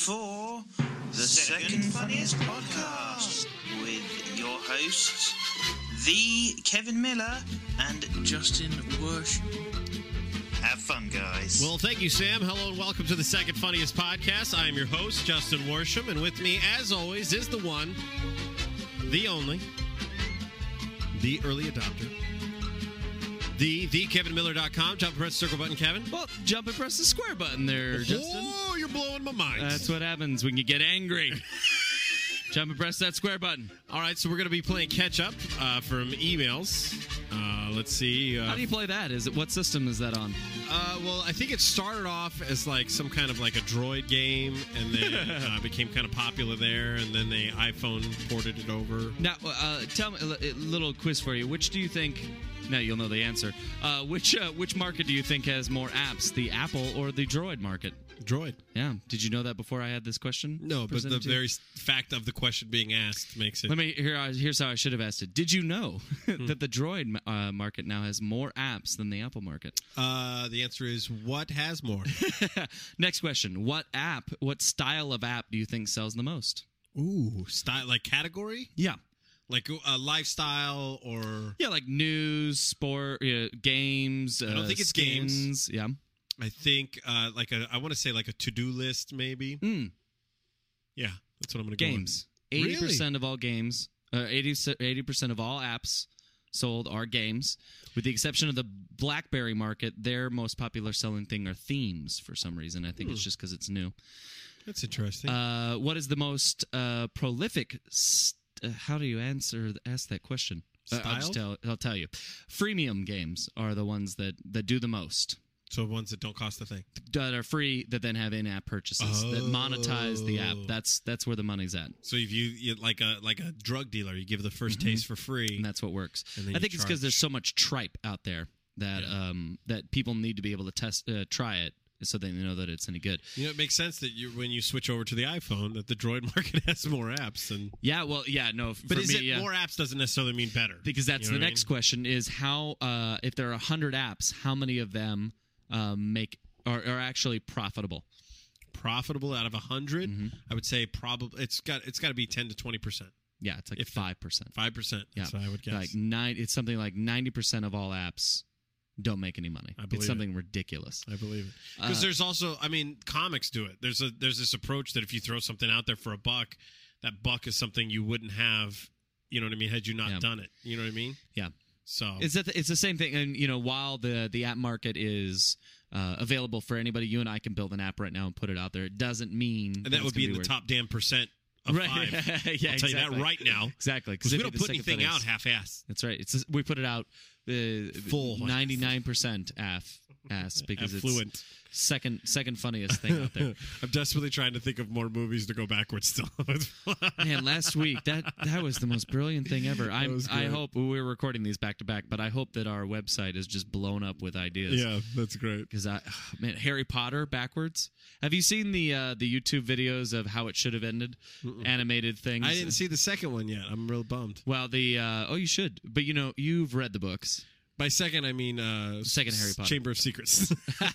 for the Second Funniest Podcast with your hosts, the Kevin Miller and Justin Worsham. Have fun, guys. Well, thank you, Sam. Hello and welcome to the Second Funniest Podcast. I am your host, Justin Worsham, and with me, as always, is the one, the only, the early adopter, the KevinMiller.com. Jump and press the circle button, Kevin. Well, jump and press the square button there, Justin. Oh, you're blowing my mind. That's what happens when you get angry. Jump and press that square button. All right, so we're going to be playing catch-up from emails. Let's see. How do you play that? What system is that on? Well, I think it started off as like some kind of like a Droid game, and then became kind of popular there, and then the iPhone ported it over. Now, tell me a little quiz for you. Which do you think? Now you'll know the answer. Which market do you think has more apps, the Apple or the Droid market? Droid. Yeah. Did you know that before I had this question? No, but the very fact of the question being asked makes it. Here's how I should have asked it. Did you know that the Droid market now has more apps than the Apple market? The answer is what has more? Next question. What style of app do you think sells the most? Ooh, style, like category? Yeah. Like lifestyle or... Yeah, like news, sport, games. I don't think it's skins. games. Yeah. I think I want to say like a to-do list maybe. Yeah, that's what I'm going to go with. Games. 80% of all games, 80% of all apps sold are games. With the exception of the BlackBerry market, their most popular selling thing are themes for some reason. I think it's just because it's new. That's interesting. What is the most prolific... how do you ask that question? I'll tell you. Freemium games are the ones that do the most. So ones that don't cost a thing. That are free, that then have in-app purchases, that monetize the app. That's where the money's at. So if you like a drug dealer, you give the first taste for free. And that's what works. I think it's because there's so much tripe out there that that people need to be able to try it, so they know that it's any good. It makes sense that when you switch over to the iPhone, that the Droid market has more apps. But more apps doesn't necessarily mean better? Because that's the next question is how, if there are 100 apps, how many of them are actually profitable? Profitable out of 100? I would say probably it's got to be 10 to 20%. Yeah, it's like 5%. 5%. That's what I would guess. It's something like 90% of all apps don't make any money. It's something ridiculous. I believe it. Because there's also, comics do it. There's this approach that if you throw something out there for $1, that buck is something you wouldn't have, you know what I mean, had you not done it. You know what I mean? Yeah. So it's the same thing. And, while the app market is available for anybody, you and I can build an app right now and put it out there. It doesn't mean... And that would be in the top damn percent of 5. Yeah, I'll tell you that right now. Exactly. Because we don't put anything out half-ass. That's right. We put it out full 99% ass because affluent. It's second funniest thing out there. I'm desperately trying to think of more movies to go backwards still. Man, last week that was the most brilliant thing ever. I hope we're recording these back to back, but I hope that our website is just blown up with ideas. Yeah, that's great. Because Harry Potter backwards. Have you seen the YouTube videos of how it should have ended? Animated things. I didn't see the second one yet. I'm real bummed. Well, you should, but you've read the books. By second, I mean second Harry Potter. Chamber of Secrets.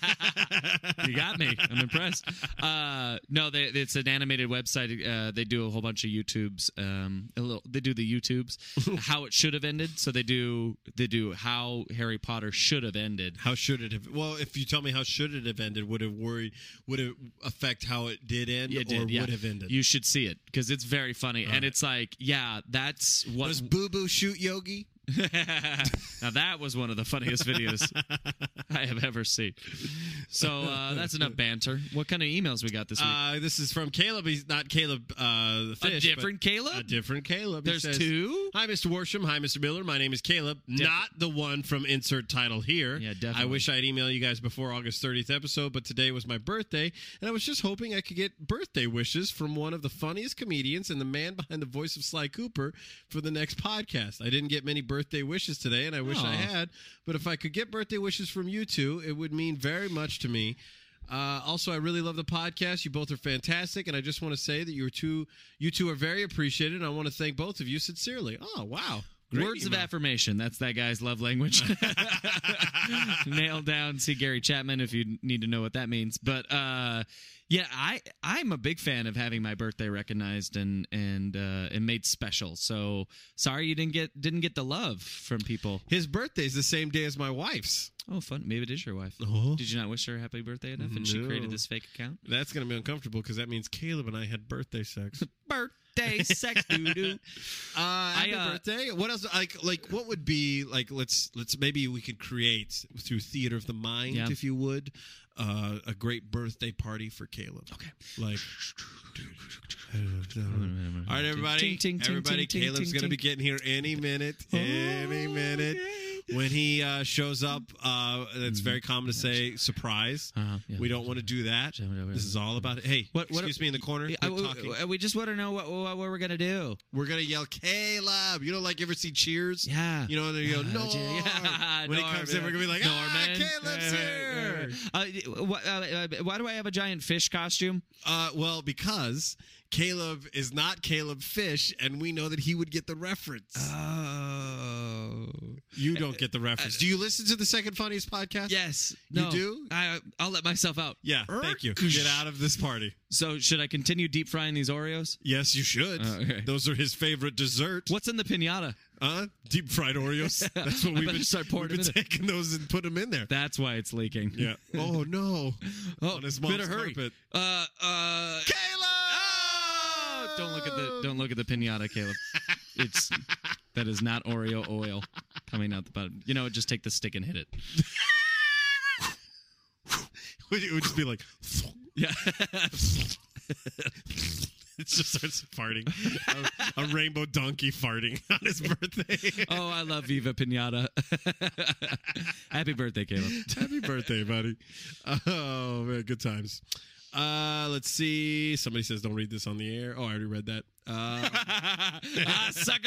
You got me. I'm impressed. No, it's an animated website. They do a whole bunch of YouTubes. They do the YouTubes. How it should have ended. So they do how Harry Potter should have ended. How should it have? Well, if you tell me how should it have ended, would it affect how it did end, would have ended? You should see it because it's very funny, and it's like, that's what does Boo Boo shoot Yogi? Now that was one of the funniest videos I have ever seen. So that's enough banter. What kind of emails we got this week? This is from Caleb. He's not Caleb the fish. A different Caleb? A different Caleb. There's two? Hi, Mr. Worsham. Hi, Mr. Miller. My name is Caleb. Not the one from insert title here. Yeah, definitely. I wish I'd email you guys before August 30th episode, but today was my birthday, and I was just hoping I could get birthday wishes from one of the funniest comedians and the man behind the voice of Sly Cooper for the next podcast. I didn't get many birthday wishes today, and I wish I had, but if I could get birthday wishes from you two, it would mean very much to me. Also, I really love the podcast. You both are fantastic, and I just want to say that you two are very appreciated, and I want to thank both of you sincerely. Oh, wow. Great Words email. of affirmation. That's that guy's love language. Nailed down. See Gary Chapman if you need to know what that means. But Yeah, I'm a big fan of having my birthday recognized and made special. So sorry you didn't get the love from people. His birthday's the same day as my wife's. Oh, fun. Maybe it is your wife. Oh. Did you not wish her happy birthday enough, and she created this fake account? That's going to be uncomfortable because that means Caleb and I had birthday sex. Birthday sex, doo-doo. Happy birthday. What else? Like what would be like? Let's maybe we could create through theater of the mind, if you would, a great birthday party for Caleb. Okay. Like. All right, everybody. Caleb's going to be getting here any minute. Any minute. When he shows up, it's very common to say surprise. Yeah. We don't want to do that. This is all about it. Hey, excuse me in the corner. We just want to know what we're going to do. We're going to yell, Caleb. You know, like you ever see Cheers? Yeah. You know, and they go, no. When he comes in, we're going to be like, Caleb's here. Why do I have a giant fish costume? Well, because Caleb is not Caleb Fish, and we know that he would get the reference. Oh. You don't get the reference. Do you listen to the Second Funniest podcast? Yes. You do? I'll let myself out. Yeah, thank you. Get out of this party. So should I continue deep frying these Oreos? Yes, you should. Okay. Those are his favorite dessert. What's in the piñata? Deep fried Oreos. That's what we've been taking those and put them in there. That's why it's leaking. Yeah. Oh, no. Oh, on his mom's better hurry. carpet. Caleb! Oh! Don't look at the piñata, Caleb. That is not Oreo oil coming out the bottom. You know, just take the stick and hit it. It would just be like, yeah. It just starts farting. A rainbow donkey farting on his birthday. Oh, I love Viva Pinata. Happy birthday, Caleb. Happy birthday, buddy. Oh, man, good times. Let's see. Somebody says don't read this on the air. Oh, I already read that. Sucker!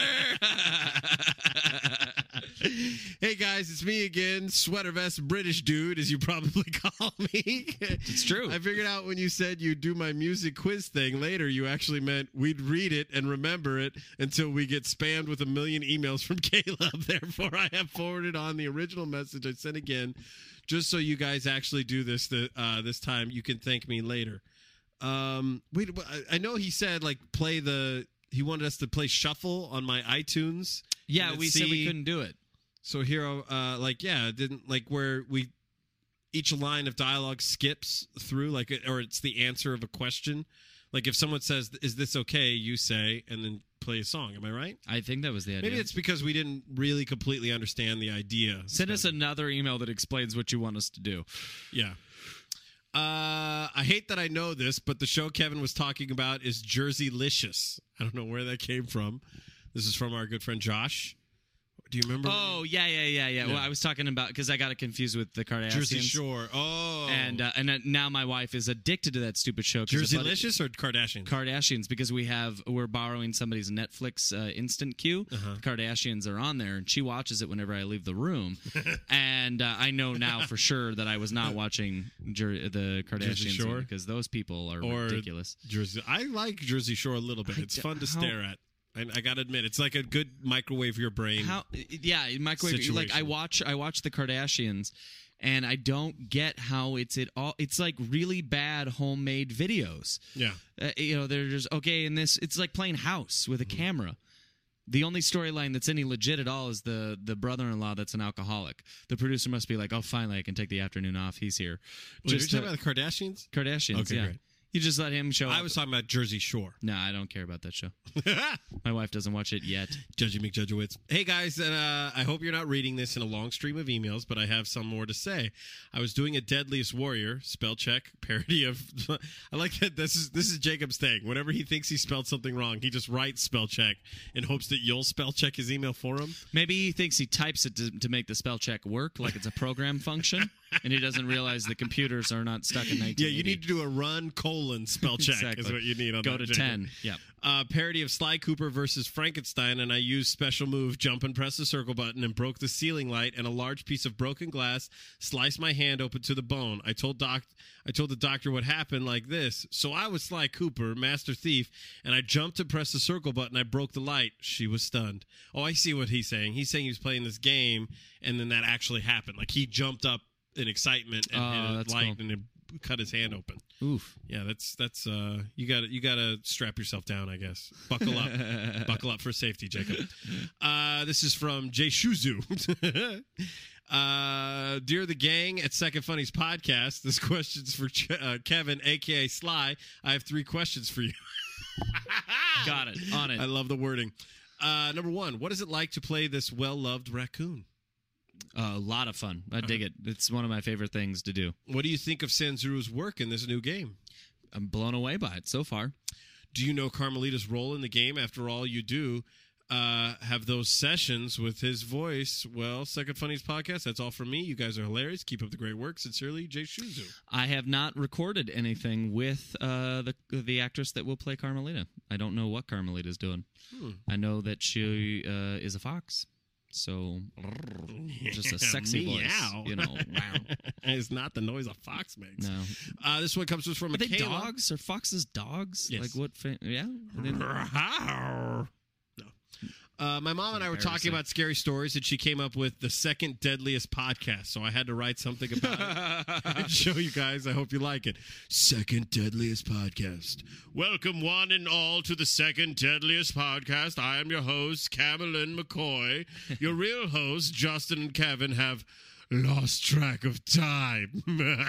Hey, guys, it's me again, sweater vest British dude, as you probably call me. It's true. I figured out when you said you'd do my music quiz thing later, you actually meant we'd read it and remember it until we get spammed with 1 million emails from Caleb. Therefore, I have forwarded on the original message I sent again, just so you guys actually do this this time. You can thank me later. Wait, I know he said he wanted us to play shuffle on my iTunes. Yeah, we said we couldn't do it. So here, didn't like where each line of dialogue skips through, or it's the answer of a question. Like if someone says, "Is this okay?" you say, and then play a song. Am I right? I think that was the idea. Maybe it's because we didn't really completely understand the idea. Send us another email that explains what you want us to do. Yeah. I hate that I know this, but the show Kevin was talking about is Jerseylicious. I don't know where that came from. This is from our good friend Josh. Do you remember? Oh, yeah. Well, I was talking about, because I got it confused with the Kardashians. Jersey Shore. Oh. And now my wife is addicted to that stupid show. Jerseylicious or Kardashians? Kardashians, because we're borrowing somebody's Netflix instant queue. The Kardashians are on there, and she watches it whenever I leave the room. And I know now for sure that I was not watching the Kardashians because those people are ridiculous. I like Jersey Shore a little bit. It's fun to stare at. I gotta admit, it's like a good microwave your brain. Microwave. Situation. Like I watch the Kardashians, and I don't get how it's like really bad homemade videos. Yeah, they're just okay. And it's like playing house with a camera. The only storyline that's any legit at all is the brother-in-law that's an alcoholic. The producer must be like, "Oh, finally, I can take the afternoon off. He's here." You're talking about the Kardashians? Kardashians, okay, yeah. Great. You just let him show up. I was talking about Jersey Shore. No, I don't care about that show. My wife doesn't watch it yet. Judgy McJudgewitz. Hey, guys, and I hope you're not reading this in a long stream of emails, but I have some more to say. I was doing a Deadliest Warrior spell check parody of... I like that this is Jacob's thing. Whenever he thinks he spelled something wrong, he just writes spell check in hopes that you'll spell check his email for him. Maybe he thinks he types it to make the spell check work, like it's a program function, and he doesn't realize the computers are not stuck in 1980. Yeah, you need to do a run : spell check. Exactly. Is what you need on Go that. to Jacob. 10. Yep. Parody of Sly Cooper versus Frankenstein, and I used special move, jump and press the circle button, and broke the ceiling light, and a large piece of broken glass sliced my hand open to the bone. I told the doctor what happened like this. So I was Sly Cooper, master thief, and I jumped to press the circle button. I broke the light. She was stunned. Oh, I see what he's saying. He's saying he was playing this game, and then that actually happened. Like he jumped up in excitement and hit a light, cool. and it cut his hand open. Oof. Yeah, that's you gotta strap yourself down, I guess. Buckle up. Buckle up for safety, Jacob. This is from Jay Shuzu. Dear the gang at Second Funnies Podcast, this question's for Kevin, a.k.a. Sly. I have 3 questions for you. Got it. On it. I love the wording. Number 1, what is it like to play this well-loved raccoon? A lot of fun. I dig it. It's one of my favorite things to do. What do you think of Sanzuru's work in this new game? I'm blown away by it so far. Do you know Carmelita's role in the game? After all, you do have those sessions with his voice. Well, Second Funnies Podcast, that's all from me. You guys are hilarious. Keep up the great work. Sincerely, Jay Shuzu. I have not recorded anything with the actress that will play Carmelita. I don't know what Carmelita's doing. I know that she is a fox. So, just a sexy voice. Meow. You know, wow. It's not the noise a fox makes. No. This one comes to us from Are they Michaela. dogs? Are foxes dogs? Yes. Like what? Yeah. No. My mom and I were talking Embarrassing. about scary stories, and she came up with the second deadliest podcast. So I had to write something about it and show you guys. I hope you like it. Second deadliest podcast. Welcome, one and all, to the second deadliest podcast. I am your host, Camelin McCoy. Your real hosts, Justin and Kevin, have lost track of time.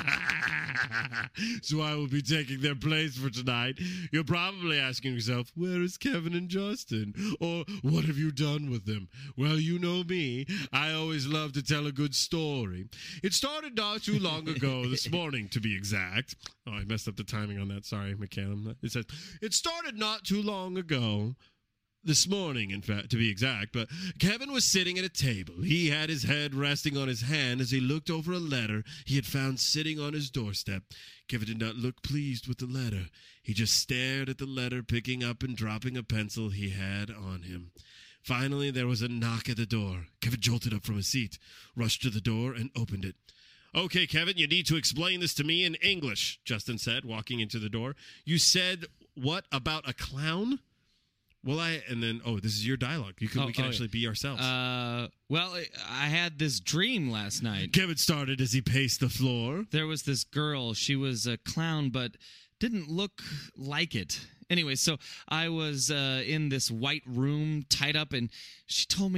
So I will be taking their place for tonight. You're probably asking yourself, where is Kevin and Justin? Or what have you done with them? Well, you know me. I always love to tell a good story. It started not too long ago, this morning to be exact. Oh, I messed up the timing on that. Sorry, McCallum. It says, it started not too long ago. This morning, in fact, to be exact, but Kevin was sitting at a table. He had his head resting on his hand as he looked over a letter he had found sitting on his doorstep. Kevin did not look pleased with the letter. He just stared at the letter, picking up and dropping a pencil he had on him. Finally, there was a knock at the door. Kevin jolted up from his seat, rushed to the door, and opened it. Okay, Kevin, you need to explain this to me in English, Justin said, walking into the door. You said, what, about a clown? Well, this is your dialogue. We can actually be ourselves. Well, I had this dream last night. Kevin started as he paced the floor. There was this girl. She was a clown, but didn't look like it. Anyway, so I was in this white room, tied up, and she told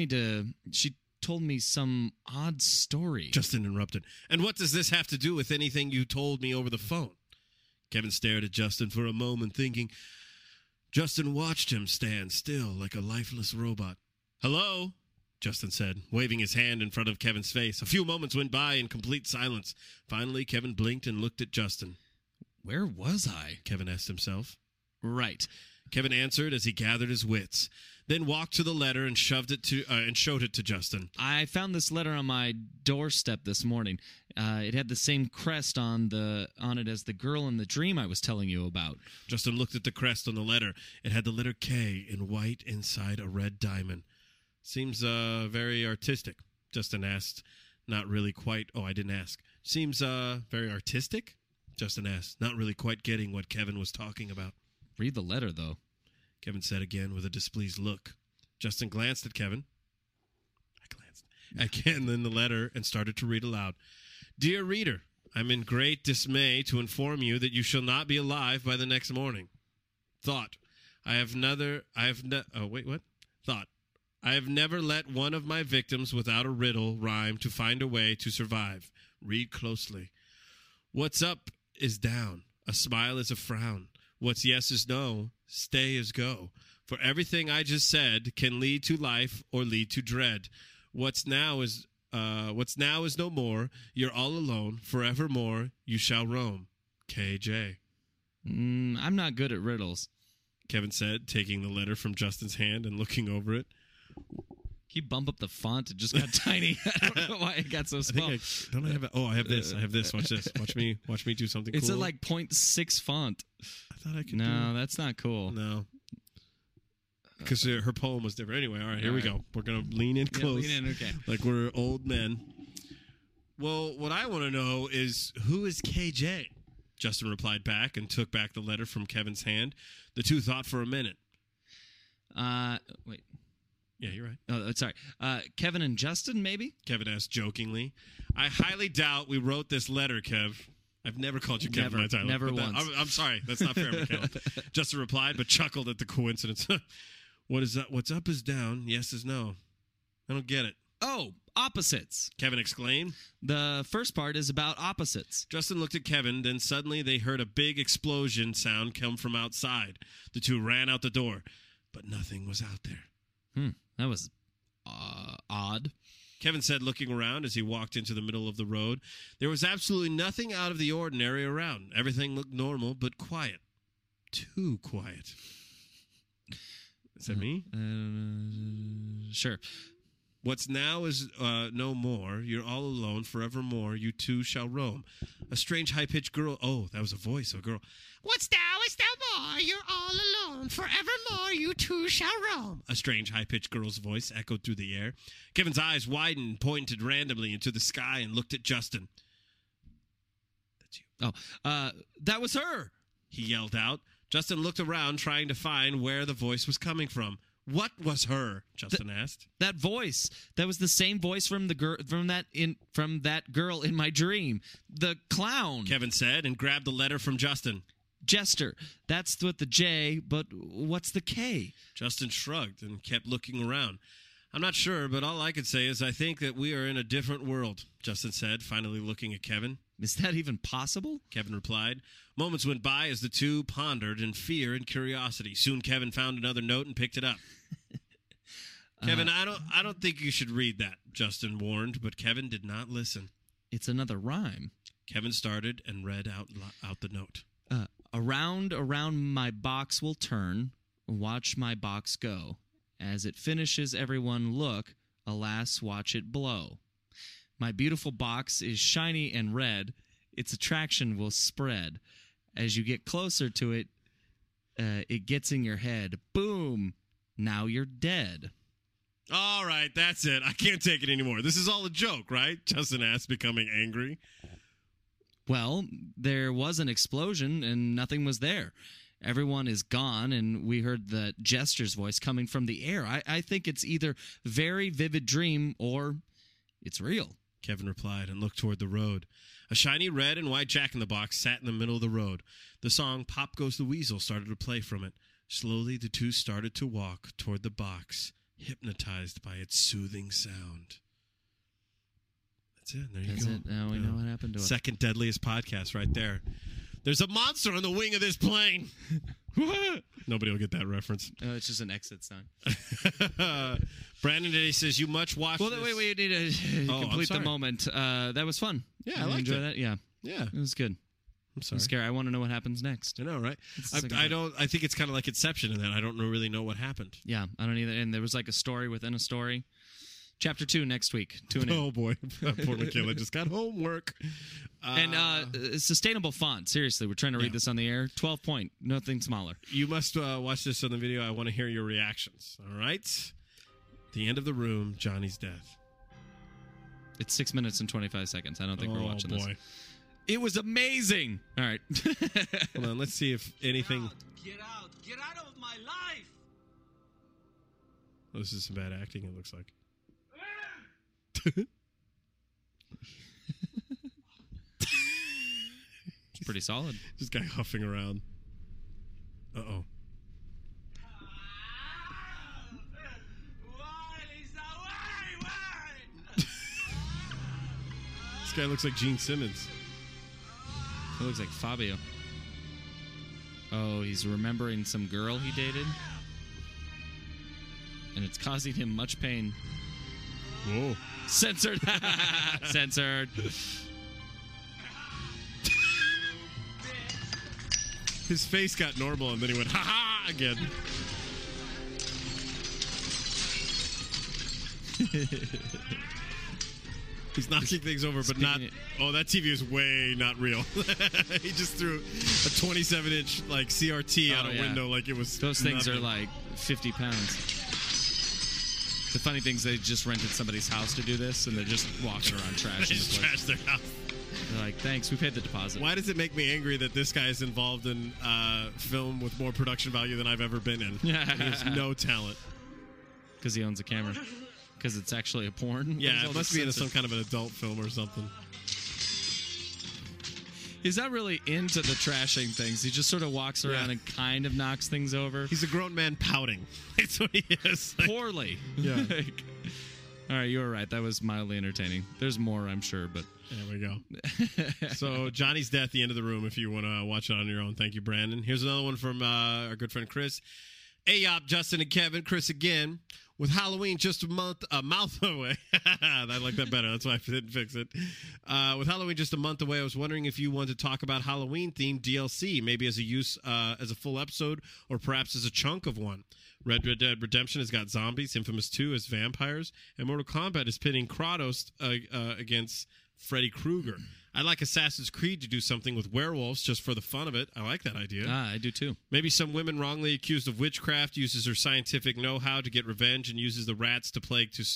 me some odd story. Justin interrupted. And what does this have to do with anything you told me over the phone? Kevin stared at Justin for a moment, thinking. Justin watched him stand still like a lifeless robot. Hello, Justin said, waving his hand in front of Kevin's face. A few moments went by in complete silence. Finally, Kevin blinked and looked at Justin. Where was I? Kevin asked himself. Right. Kevin answered as he gathered his wits, then walked to the letter and showed it to Justin. I found this letter on my doorstep this morning. It had the same crest on it as the girl in the dream I was telling you about. Justin looked at the crest on the letter. It had the letter K in white inside a red diamond. Seems very artistic, Justin asked. Not really quite. Oh, I didn't ask. Seems very artistic? Justin asked, not really quite getting what Kevin was talking about. Read the letter, though. Kevin said again with a displeased look. Justin glanced at Kevin. I glanced again in the letter and started to read aloud. Dear reader, I'm in great dismay to inform you that you shall not be alive by the next morning. Thought, I have never let one of my victims without a riddle rhyme to find a way to survive. Read closely. What's up is down. A smile is a frown. What's yes is no. Stay is go. For everything I just said can lead to life or lead to dread. What's now is no more. You're all alone. Forevermore you shall roam. KJ. I'm not good at riddles, Kevin said, taking the letter from Justin's hand and looking over it. Can you bump up the font? It just got tiny. I don't know why it got so small. I have this. I have this. Watch this. Watch me do something It's cool. a like 0.6 font. I thought I could No, that's not cool. No. Because her poem was different. Anyway, all right, here we go. We're going to lean in close. Yeah, lean in, okay. Like we're old men. Well, what I want to know is, who is KJ? Justin replied back and took back the letter from Kevin's hand. The two thought for a minute. Wait. Yeah, you're right. Oh, sorry. Kevin and Justin, maybe? Kevin asked jokingly. I highly doubt we wrote this letter, Kev. I've never called you Kevin, Never, my Tyler. never But that- once. I'm sorry. That's not fair, Michaela. Justin replied, but chuckled at the coincidence. What is that? What's up is down. Yes is no. I don't get it. Oh, opposites. Kevin exclaimed. The first part is about opposites. Justin looked at Kevin, then suddenly they heard a big explosion sound come from outside. The two ran out the door, but nothing was out there. That was odd. Kevin said, looking around as he walked into the middle of the road. There was absolutely nothing out of the ordinary around. Everything looked normal, but quiet. Too quiet. Is that me? Sure. What's now is no more. You're all alone forevermore. You two shall roam. A strange high-pitched girl. Oh, that was a voice of a girl. What's now is no more. You're all alone forevermore. You two shall roam. A strange high-pitched girl's voice echoed through the air. Kevin's eyes widened, pointed randomly into the sky, and looked at Justin. That's you. Oh, that was her. He yelled out. Justin looked around, trying to find where the voice was coming from. What was her? Justin asked. That voice. That was the same voice from that girl in my dream. The clown. Kevin said, and grabbed the letter from Justin. Jester. That's with the J, but what's the K? Justin shrugged and kept looking around. I'm not sure, but all I could say is I think that we are in a different world, Justin said, finally looking at Kevin. Is that even possible? Kevin replied. Moments went by as the two pondered in fear and curiosity. Soon Kevin found another note and picked it up. Kevin, I don't think you should read that, Justin warned, but Kevin did not listen. It's another rhyme. Kevin started and read out the note. Around my box will turn, watch my box go. As it finishes, everyone look, alas, watch it blow. My beautiful box is shiny and red, its attraction will spread. As you get closer to it, it gets in your head. Boom, now you're dead. All right, that's it. I can't take it anymore. This is all a joke, right? Justin asked, becoming angry. Well, there was an explosion and nothing was there. Everyone is gone, and we heard the Jester's voice coming from the air. I think it's either very vivid dream or it's real. Kevin replied and looked toward the road. A shiny red and white Jack-in-the-Box sat in the middle of the road. The song Pop Goes the Weasel started to play from it. Slowly, the two started to walk toward the box, hypnotized by its soothing sound. That's it. There you That's go. it. Now we know what happened to us. Second deadliest podcast right there. There's a monster on the wing of this plane. Nobody will get that reference. It's just an exit sign. Brandon today says you much watch. Well, this. wait, we need to complete the moment. That was fun. Yeah, I You liked enjoy it. that? Yeah, Yeah, it was good. I'm sorry. I'm scared. I want to know what happens next. I know, right? It's the second I part. don't. I think it's kind of like Inception in that I don't really know what happened. Yeah, I don't either. And there was like a story within a story. Chapter 2 next week. Tune in. Oh boy, poor Michaela just got homework. And sustainable font. Seriously, we're trying to read this on the air. 12 point. Nothing smaller. You must watch this on the video. I want to hear your reactions. All right. The end of the room. Johnny's death. It's 6 minutes and 25 seconds. I don't think we're watching this. boy. It was amazing. All right. Hold on. Let's see if anything. Get out! Get out of my life! Oh, this is some bad acting. It looks like. It's pretty solid. This guy huffing around. Uh-oh. Why, Lisa? Why? This guy looks like Gene Simmons. It looks like Fabio. Oh, he's remembering some girl he dated. And it's causing him much pain. Whoa. Censored. Censored. His face got normal and then he went, ha-ha, again. He's knocking things over, but not... Oh, that TV is way not real. He just threw a 27-inch like CRT out a window like it was Those things nothing. are like 50 pounds. The funny thing is they just rented somebody's house to do this, and they're just walking around They trashing just the place. trashed their house. They're like, thanks, we paid the deposit. Why does it make me angry that this guy is involved in film with more production value than I've ever been in? He has no talent. Because he owns a camera. Because it's actually a porn? Yeah, What is it all must this be in censored? some kind of an adult film or something. He's not really into the trashing things. He just sort of walks around and kind of knocks things over. He's a grown man pouting. That's what he is. Like, Poorly. Yeah. All right, you were right. That was mildly entertaining. There's more, I'm sure, but there we go. So Johnny's Death, The End of the Room, if you want to watch it on your own. Thank you, Brandon. Here's another one from our good friend Chris. Ayop, Justin, and Kevin. Chris again. With Halloween just a mouth away. I like that better. That's why I didn't fix it. With Halloween just a month away, I was wondering if you want to talk about Halloween-themed DLC, maybe as a full episode, or perhaps as a chunk of one. Red Dead Redemption has got zombies, Infamous 2 has vampires, and Mortal Kombat is pitting Kratos against Freddy Krueger. I'd like Assassin's Creed to do something with werewolves just for the fun of it. I like that idea. I do too. Maybe some woman wrongly accused of witchcraft uses her scientific know-how to get revenge and uses the rats of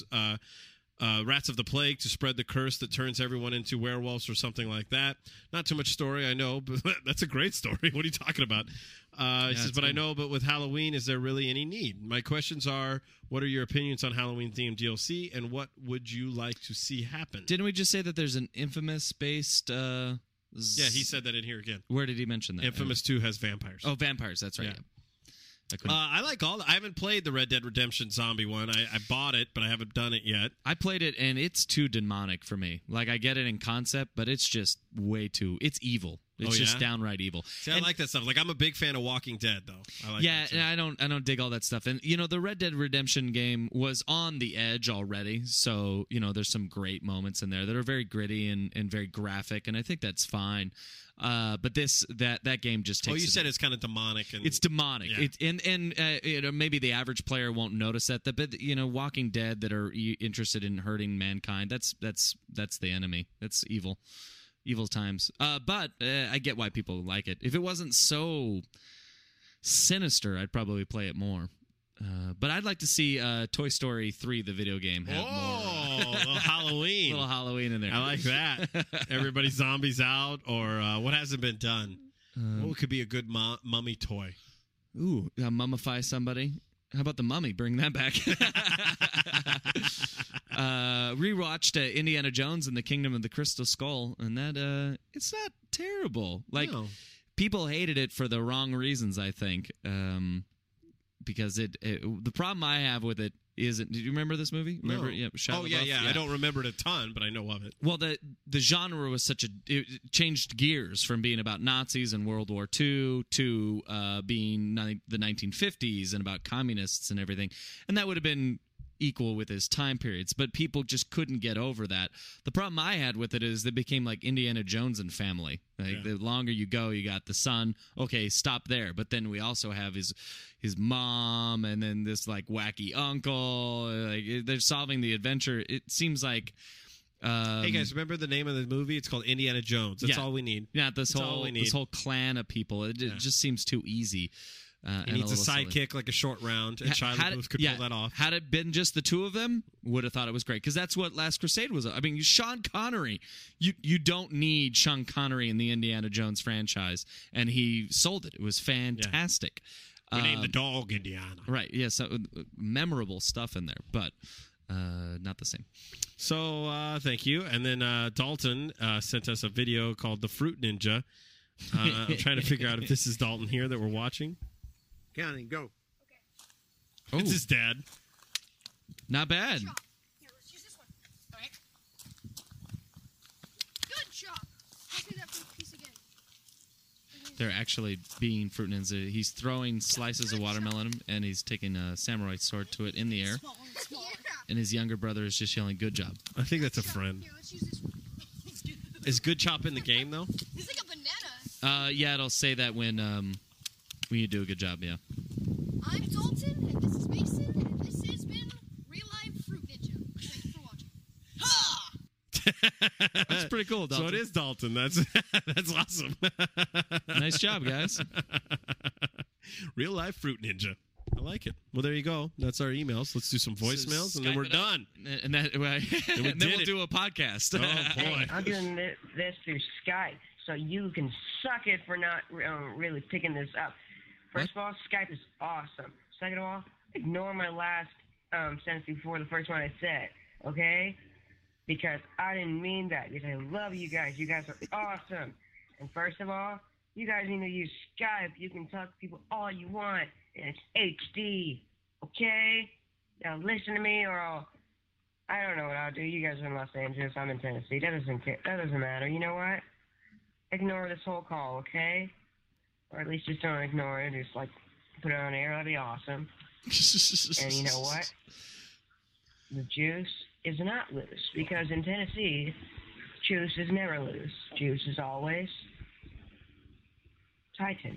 the plague to spread the curse that turns everyone into werewolves or something like that. Not too much story, I know, but that's a great story. What are you talking about? He says, but I know, but with Halloween, is there really any need? My questions are, what are your opinions on Halloween-themed DLC, and what would you like to see happen? Didn't we just say that there's an Infamous-based... Yeah, he said that in here again. Where did he mention that? Infamous 2 has vampires. Oh, vampires, that's right. Yeah. Yeah. I like all. I haven't played the Red Dead Redemption zombie one. I bought it, but I haven't done it yet. I played it, and it's too demonic for me. Like, I get it in concept, but it's just way too... It's evil. It's just downright evil. See, I like that stuff. Like, I'm a big fan of Walking Dead, though. I like that too. And I don't dig all that stuff. And the Red Dead Redemption game was on the edge already, so there's some great moments in there that are very gritty and very graphic, and I think that's fine. But that game just takes. Oh, you said it's kind of demonic. And it's demonic. Yeah. Maybe the average player won't notice that. But Walking Dead that are interested in hurting mankind. That's the enemy. That's evil. Evil times. But I get why people like it. If it wasn't so sinister, I'd probably play it more. But I'd like to see Toy Story 3, the video game, have more. Little Halloween. Little Halloween in there. I like that. Everybody zombies out, or what hasn't been done? What could be a good mummy toy? Ooh, mummify somebody. How about the Mummy? Bring that back. Rewatched Indiana Jones and the Kingdom of the Crystal Skull, and that it's not terrible. Like, people hated it for the wrong reasons, I think. Because the problem I have with it isn't. Do you remember this movie? Remember? No. Yeah, Shia yeah. LaBeouf? I don't remember it a ton, but I know of it. Well, the genre was it changed gears from being about Nazis and World War II to being the 1950s and about communists and everything, and that would have been equal with his time periods, but people just couldn't get over that. The problem I had with it is they became like Indiana Jones and family. Like, the longer you go, you got the son. Okay, stop there. But then we also have his mom, and then this like wacky uncle. Like, they're solving the adventure. It seems like. Hey guys, remember the name of the movie? It's called Indiana Jones. That's all we need. Yeah, this whole clan of people. It just seems too easy. He needs a sidekick, like a short round, and Shia LaBeouf could pull that off. Had it been just the two of them, would have thought it was great, because that's what Last Crusade was. I mean, Sean Connery. You don't need Sean Connery in the Indiana Jones franchise, and he sold it. It was fantastic. We named the dog Indiana. Right, yeah, so memorable stuff in there, but not the same. So, thank you. And then Dalton sent us a video called The Fruit Ninja. I'm trying to figure out if this is Dalton here that we're watching. Counting, go. Okay. It's his dad. Not bad. Here, let's use this one. All right. Good job. Let's do that fruit piece again. They're actually being Fruit Ninja. He's throwing slices of watermelon, and he's taking a samurai sword to it in the air. Smaller. And his younger brother is just yelling, "Good job." I think that's a friend. Here, let's use this one. Is Good Chop in the game, though? It's like a banana. Yeah, it'll say that when you do a good job, yeah. I'm Dalton, and this is Mason, and this has been Real Life Fruit Ninja. Thank you for watching. Ha! That's pretty cool, Dalton. So it is Dalton. That's awesome. Nice job, guys. Real Life Fruit Ninja. I like it. Well, there you go. That's our emails. Let's do some voicemails, and then we're done. And then we'll do a podcast. Oh, boy. I'm doing this through Skype, so you can suck it for not really picking this up. First of all, Skype is awesome. Second of all, ignore my last sentence before the first one I said, okay? Because I didn't mean that. Because I love you guys. You guys are awesome. And first of all, you guys need to use Skype. You can talk to people all you want, and it's HD. Okay? Now listen to me, or I don't know what I'll do. You guys are in Los Angeles. I'm in Tennessee. That doesn't matter. You know what? Ignore this whole call, okay? Or at least just don't ignore it. Just like put it on air. That'd be awesome. And you know what? The juice is not loose, because in Tennessee, juice is never loose. Juice is always tighten.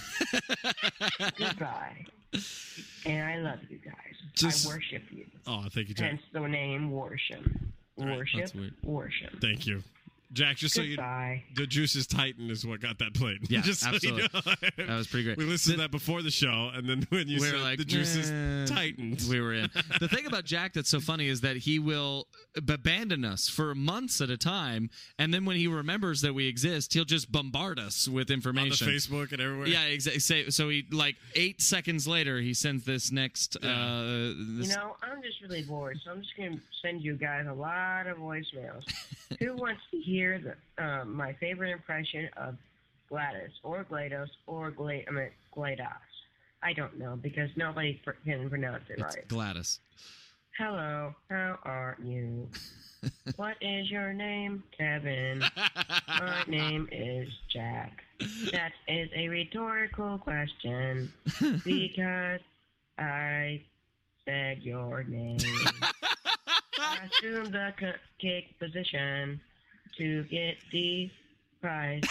Goodbye. And I love you guys. I worship you. Oh, thank you, Jack. Hence the name worship. Worship. that's weird. Worship. Thank you. Jack, just so you know, Goodbye. the Juice's Titan is what got that played. Yeah, just so absolutely. you know. That was pretty great. We listened to that before the show, and then when you We said were like, the Juice's "Nah." Titans. We were in. The thing about Jack that's so funny is that he will abandon us for months at a time, and then when he remembers that we exist, he'll just bombard us with on the information. Facebook and everywhere. Yeah, exactly. So he, like, 8 seconds later, he sends this next. You know, I'm just really bored, so I'm just going to send you guys a lot of voicemails. Who wants to hear my favorite impression of Gladys or GLaDOS or GLaDOS? I don't know, because nobody can pronounce it It's right. Gladys. Hello, how are you? What is your name? Kevin. My name is Jack. That is a rhetorical question, because I said your name. Assume the cake position to get the prize.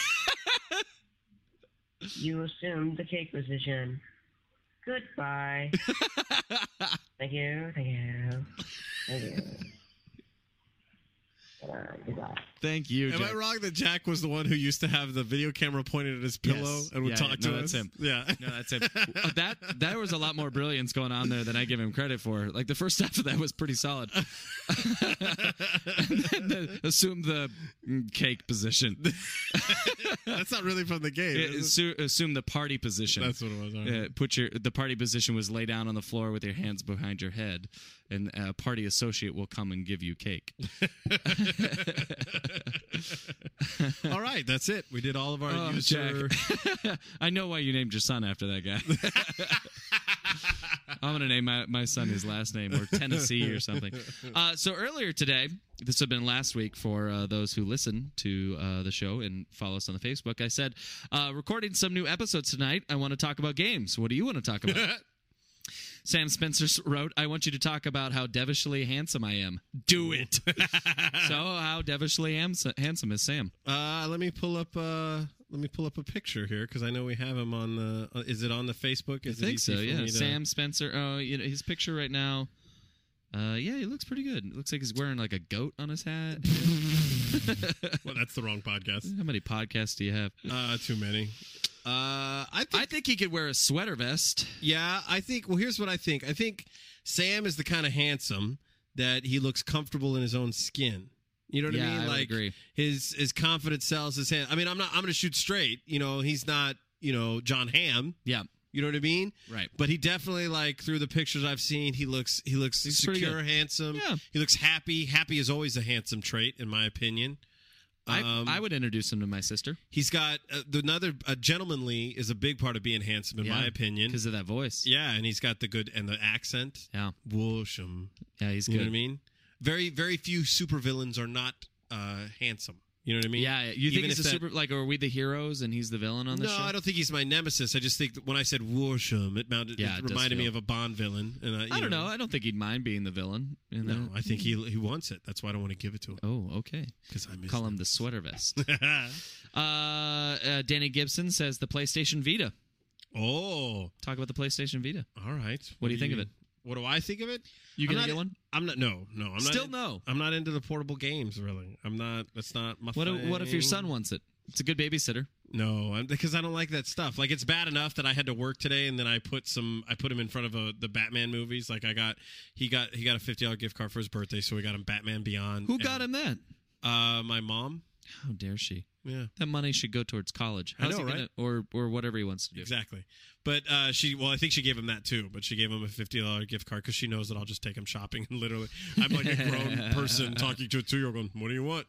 You assume the cake position. Goodbye. Thank you. Thank you. Thank you. Goodbye. Thank you, Am Jack. I wrong that Jack was the one who used to have the video camera pointed at his pillow Yes. and would Yeah, talk yeah. to No, us? that's him. Yeah. No, that's it. That was a lot more brilliance going on there than I give him credit for. Like, the first half of that was pretty solid. And then assume the cake position. That's not really from the game. is it? Assume the party position. That's what it was. All right. The party position was lay down on the floor with your hands behind your head, and a party associate will come and give you cake. All right, that's it. We did all of our user. Jack. I know why you named your son after that guy. I'm going to name my son his last name, or Tennessee or something. So earlier today, this would have been last week for those who listen to the show and follow us on the Facebook, I said, recording some new episodes tonight. I want to talk about games. What do you want to talk about? Sam Spencer wrote, I want you to talk about how devilishly handsome I am. Do it. So how devilishly handsome is Sam? Let me pull up a picture here, because I know we have him on the. Is it on the Facebook? I think so. Yeah, Sam Spencer. Oh, you know his picture right now. Yeah, he looks pretty good. It looks like he's wearing like a goat on his hat. Well, that's the wrong podcast. How many podcasts do you have? Too many. I think he could wear a sweater vest. Yeah, I think. Well, here's what I think. I think Sam is the kind of handsome that he looks comfortable in his own skin. You know what I mean? I would agree. His confidence sells his hand. I mean, I'm going to shoot straight. You know, he's not, John Hamm. Yeah. You know what I mean? Right. But he definitely, like, through the pictures I've seen, he looks He's pretty secure, good. handsome. Yeah. He looks happy. Happy is always a handsome trait, in my opinion. I would introduce him to my sister. He's got gentlemanly is a big part of being handsome, in my opinion. Because of that voice. Yeah, and he's got the good and the accent. Yeah. Whooshum. Yeah, he's You good. know what I mean? Very, very few supervillains are not handsome. You know what I mean? Yeah, you think Even he's if a super, like, are we the heroes and he's the villain on the No, show? I don't think he's my nemesis. I just think that when I said Whooshum, it does reminded me feel- of a Bond villain. And I don't know. I don't think he'd mind being the villain. No, I think he wants it. That's why I don't want to give it to him. Oh, okay. Because I miss Call him the sweater vest. Danny Gibson says the PlayStation Vita. Oh, Talk about the PlayStation Vita. all right. What do you think of it? What do I think of it? You I'm gonna not- get one? I'm not. No. I'm Still not. no. I'm not into the portable games. Really, I'm not. That's not my. What if your thing. son wants it? It's a good babysitter. No, because I don't like that stuff. Like, it's bad enough that I had to work today, and then I put him in front of the Batman movies. Like, he got a $50 gift card for his birthday, so we got him Batman Beyond. Who got him that? My mom. How dare she? Yeah, That money should go towards college. I How's know, he gonna, or whatever he wants to do. exactly. But I think she gave him that too. But she gave him a $50 gift card because she knows that I'll just take him shopping. And literally, I'm like a grown person talking to a 2-year-old going, "What do you want?"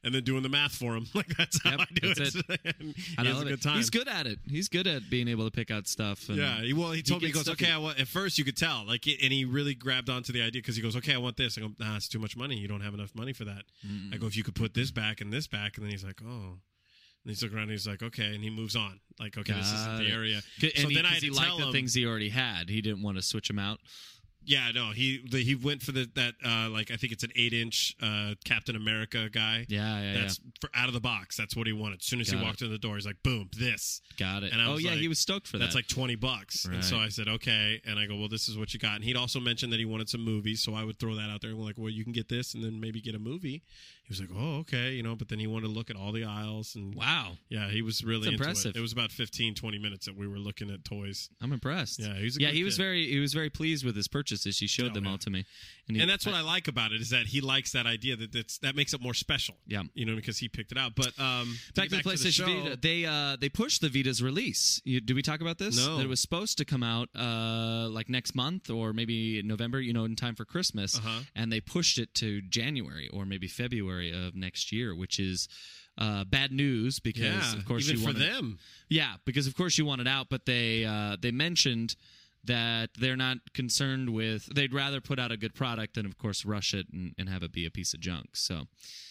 and then doing the math for him. Like that's how I do that's it. And he I has love a good it. time. He's good at it. He's good at being able to pick out stuff. And He told me, he gets goes, stuff okay, at first you could tell, like, and he really grabbed onto the idea because he goes, okay, I want this. I go, nah, it's too much money. You don't have enough money for that. I go, if you could put this back and this back, and then he's like, oh. And he's looking around and he's like, okay, and he moves on. Like, okay, this isn't the area. And then I had he to liked tell the him, things he already had. He didn't want to switch them out. yeah, no, he went for that like I think it's an 8-inch Captain America guy. Yeah. That's for out of the box. That's what he wanted. As soon as Got he walked in the door, he's like, boom, this. Got it. And I was like, he was stoked for that's that. like $20. And so Right. I said, okay. And I go, well, this is what you got. And he'd also mentioned that he wanted some movies, so I would throw that out there. And we're like, well, you can get this and then maybe get a movie. He was like, oh, okay, but then he wanted to look at all the aisles. And Wow. yeah, he was really That's into impressive. it. It was about 15, 20 minutes that we were looking at toys. I'm impressed. Yeah, he's a yeah. good He was kid. very pleased with his purchases. He showed them all to me, And that's what I like about it is that he likes that idea that makes it more special. Yeah. Because he picked it out. But back to the PlayStation Vita, they pushed the Vita's release. Did we talk about this? No. That it was supposed to come out like next month or maybe in November, in time for Christmas, and they pushed it to January or maybe February of next year, which is bad news because of course even you for want them. Yeah, because of course you want it out, but they mentioned that they're not concerned with. They'd rather put out a good product than, of course, rush it and have it be a piece of junk. So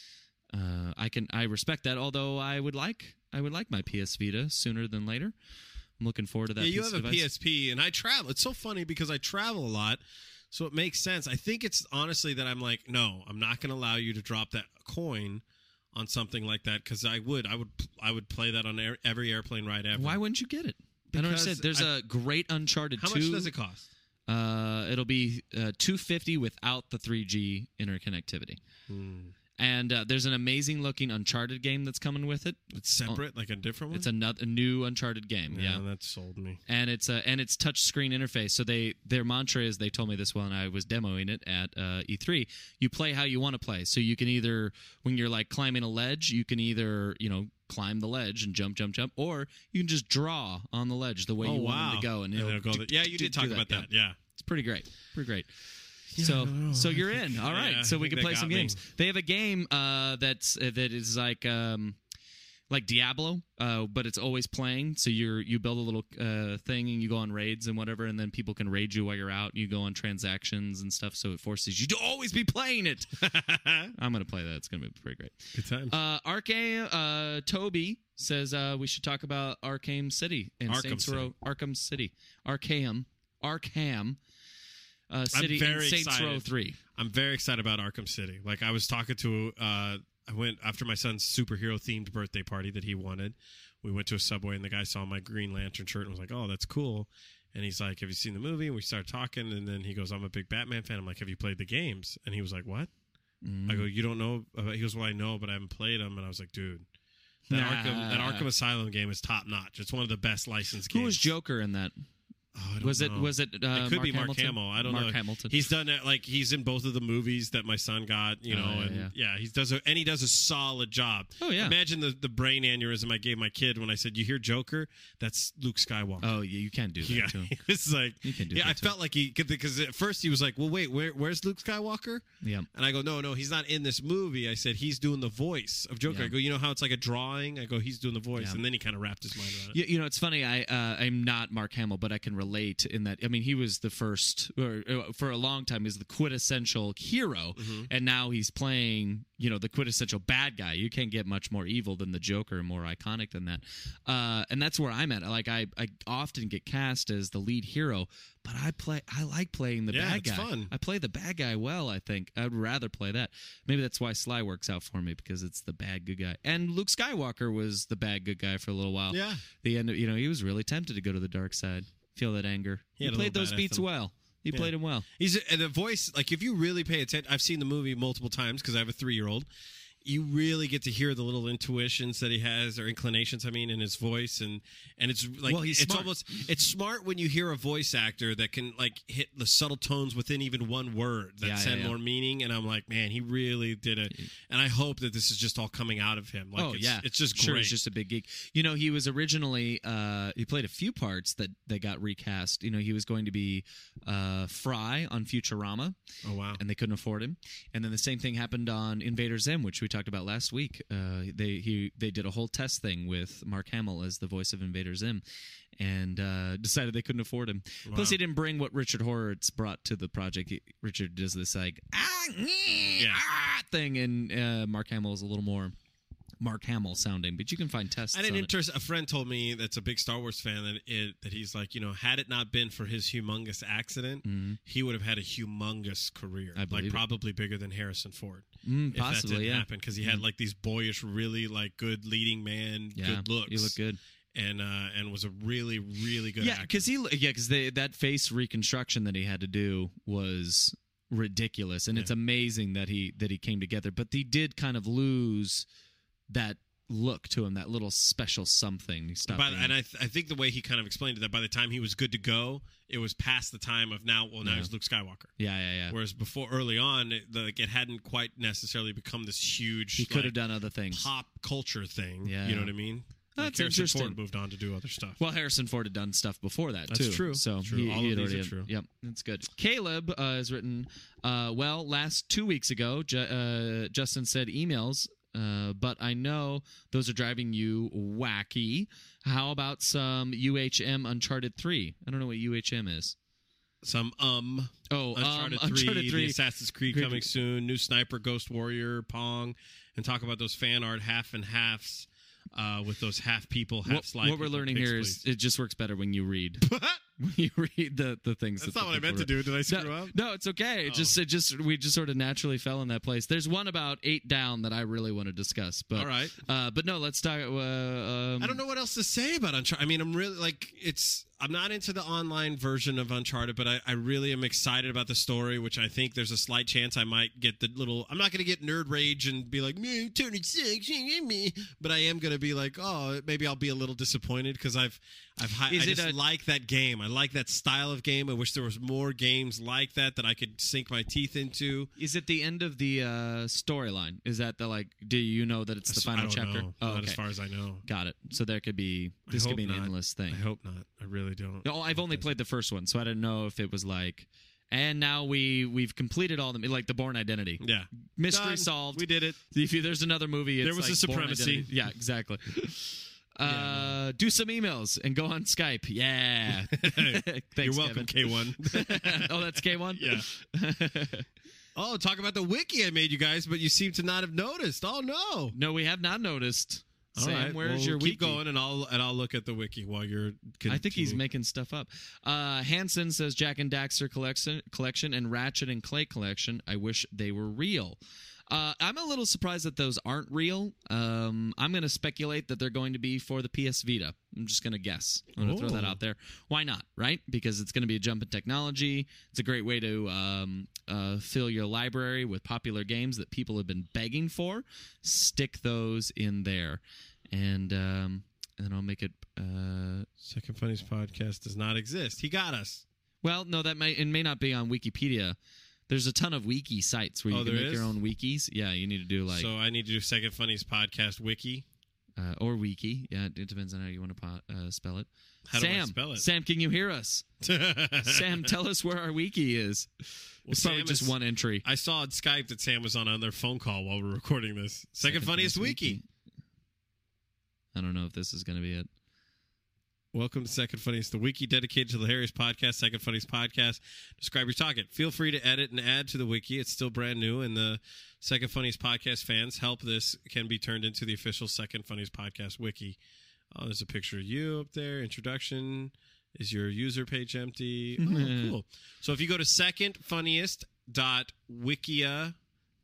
I respect that. Although I would like my PS Vita sooner than later. I'm looking forward to that. Yeah, you piece have of a device. PSP, and I travel. It's so funny because I travel a lot, so it makes sense. I think it's honestly that I'm like, no, I'm not going to allow you to drop that coin on something like that because I would play that on every airplane ride ever. Why wouldn't you get it? I don't Because understand. There's a great Uncharted 2. How much does it cost? It'll be $250 without the 3G interconnectivity. And there's an amazing looking Uncharted game that's coming with it. It's separate, like a different one. It's a new Uncharted game. Yeah, that sold me. And it's touch screen interface. So their mantra is, they told me this when I was demoing it at E3. You play how you want to play. So you can either, when you're like climbing a ledge, you can either climb the ledge and jump, or you can just draw on the ledge the way you want them to go, and it'll go. Yeah, you did talk about that. Yeah, it's pretty great. Pretty great. Yeah, So you're in. All right. Yeah, so I we think can play that some got me. games. They have a game that is like Diablo, but it's always playing. So you build a little thing and you go on raids and whatever, and then people can raid you while you're out. You go on transactions and stuff, so it forces you to always be playing it. I'm gonna play that. It's gonna be pretty great. Good times. Arkham. Toby says we should talk about Arkham City and Saints Row. Arkham City. Arkham. City very and Saints excited. Row 3. I'm very excited about Arkham City. Like I was talking to, I went after my son's superhero themed birthday party that he wanted. We went to a Subway and the guy saw my Green Lantern shirt and was like, "Oh, that's cool." And he's like, "Have you seen the movie?" And we started talking, and then he goes, "I'm a big Batman fan." I'm like, "Have you played the games?" And he was like, "What?" I go, "You don't know?" He goes, "Well, I know, but I haven't played them." And I was like, "Dude, that Arkham Asylum game is top notch. It's one of the best licensed games." Who was Joker in that? Oh, I don't Was know. it It could be Mark Hamilton? Hamill. I don't know. Mark Hamilton. He's done it. Like he's in both of the movies that my son got. He does a solid job. Oh yeah. Imagine the brain aneurysm I gave my kid when I said, "You hear Joker? That's Luke Skywalker." Oh yeah, you can't do that yeah. too. It's like You can do yeah. that I too. felt like because at first he was like, "Well, wait, where's Luke Skywalker?" Yeah. And I go, "No, he's not in this movie." I said, "He's doing the voice of Joker." Yeah. I go, "You know how it's like a drawing?" I go, "He's doing the voice," Yeah. and then he kind of wrapped his mind around it. It's funny. I'm not Mark Hamill, but I can relate in that. I mean, he was the first, or for a long time, he's the quintessential hero, and now he's playing, the quintessential bad guy. You can't get much more evil than the Joker, more iconic than that. And that's where I'm at. Like, I often get cast as the lead hero, but I like playing the bad guy. It's fun. I play the bad guy well. I think I'd rather play that. Maybe that's why Sly works out for me, because it's the bad good guy. And Luke Skywalker was the bad good guy for a little while. Yeah. The end. He was really tempted to go to the dark side. Feel that anger. He He had a played little those badass beats in him. well. He played him well. And the voice, like if you really pay attention, I've seen the movie multiple times because I have a 3-year-old. You really get to hear the little intuitions that he has, or inclinations, in his voice, and it's like Well, he's it's smart. it's smart when you hear a voice actor that can like hit the subtle tones within even one word that send more meaning. And I'm like, man, he really did it. And I hope that this is just all coming out of him. Like, it's just sure, great. he's just a big geek. He was originally he played a few parts that got recast. He was going to be Fry on Futurama. Oh wow! And they couldn't afford him. And then the same thing happened on Invader Zim, which we talked about last week. They did a whole test thing with Mark Hamill as the voice of Invader Zim, and decided they couldn't afford him. Wow. Plus, he didn't bring what Richard Horowitz brought to the project. Richard does this like thing, and Mark Hamill is a little more Mark Hamill sounding, but you can find tests. I didn't a friend told me that's a big Star Wars fan that he's like, had it not been for his humongous accident, he would have had a humongous career, I believe probably bigger than Harrison Ford. Possibly, if that didn't yeah. happen, because he had like these boyish, really like good leading man, good looks. He looked good. And was a really, really good actor. Because that face reconstruction that he had to do was ridiculous, and it's amazing that he came together. But he did kind of lose that look to him, that little special something. He stopped and I think the way he kind of explained it, that by the time he was good to go, it was past the time of now he's Luke Skywalker. Yeah. Whereas before, early on, it hadn't quite necessarily become this huge. He could have done other things, pop culture thing. Yeah. You know what I mean? That's Harrison interesting. Ford moved on to do other stuff. Well, Harrison Ford had done stuff before that, too. That's true. So True. All of these are true. Yep, that's good. Caleb has written, last 2 weeks ago, Justin said emails, but I know those are driving you wacky. How about some UHM Uncharted 3? I don't know what UHM is. Some Uncharted 3, 3, the Assassin's Creed coming soon, new Sniper, Ghost Warrior, Pong, and talk about those fan art half and halves. With those half people, half slide. What we're learning here is it just works better when you read. When you read the things. That's not what I meant to do. Did I screw up? No, it's okay. We just sort of naturally fell in that place. There's one about 8 down that I really want to discuss. But all right. But no, let's talk. I don't know what else to say about Uncharted. I mean, I'm really I'm not into the online version of Uncharted, but I really am excited about the story, which I think there's a slight chance I might get the little. I'm not going to get nerd rage and be like, Uncharted 6, me. But I am going to be like, maybe I'll be a little disappointed because I just like that game. I like that style of game. I wish there was more games like that I could sink my teeth into. Is it the end of the storyline? Is that do you know that it's the final chapter? Know. Not as far as I know. Got it. So there could be, this could be an endless thing. I hope not. I really don't. No, I've only played the first one, so I didn't know if it was and now we've completed all the, like the Bourne Identity. Yeah. Mystery Done. solved. We did it. If there's another movie, it's there was a supremacy. Yeah, exactly. Do some emails and go on Skype. Yeah. Thanks, You're welcome, Kevin. K1. Oh, that's K1? Yeah. Oh, talk about the wiki I made you guys, but you seem to not have noticed. Oh, no. No, we have not noticed. All Sam, right. where's your wiki? Keep going, and I'll look at the wiki while you're. I think he's making stuff up. Hanson says Jack and Daxter collection and Ratchet and Clay collection. I wish they were real. I'm a little surprised that those aren't real. I'm going to speculate that they're going to be for the PS Vita. I'm just going to guess. I'm going to throw that out there. Why not, right? Because it's going to be a jump in technology. It's a great way to fill your library with popular games that people have been begging for. Stick those in there. And then I'll make it... Second Funniest Podcast does not exist. He got us. Well, no, it may not be on Wikipedia. There's a ton of wiki sites where you can make your own wikis. Yeah, you need to do So I need to do Second Funniest Podcast wiki. Or wiki. Yeah, it depends on how you want to spell it. How do I spell it? Sam, can you hear us? Sam, tell us where our wiki is. Well, it's probably just one entry. I saw on Skype that Sam was on their phone call while we're recording this. Second Funniest wiki. I don't know if this is going to be it. Welcome to Second Funniest, the wiki dedicated to the hilarious podcast, Second Funniest Podcast. Describe your target. Feel free to edit and add to the wiki. It's still brand new, and the Second Funniest Podcast fans help this can be turned into the official Second Funniest Podcast wiki. Oh, there's a picture of you up there. Introduction. Is your user page empty? Oh, cool. So if you go to secondfunniest.wikia,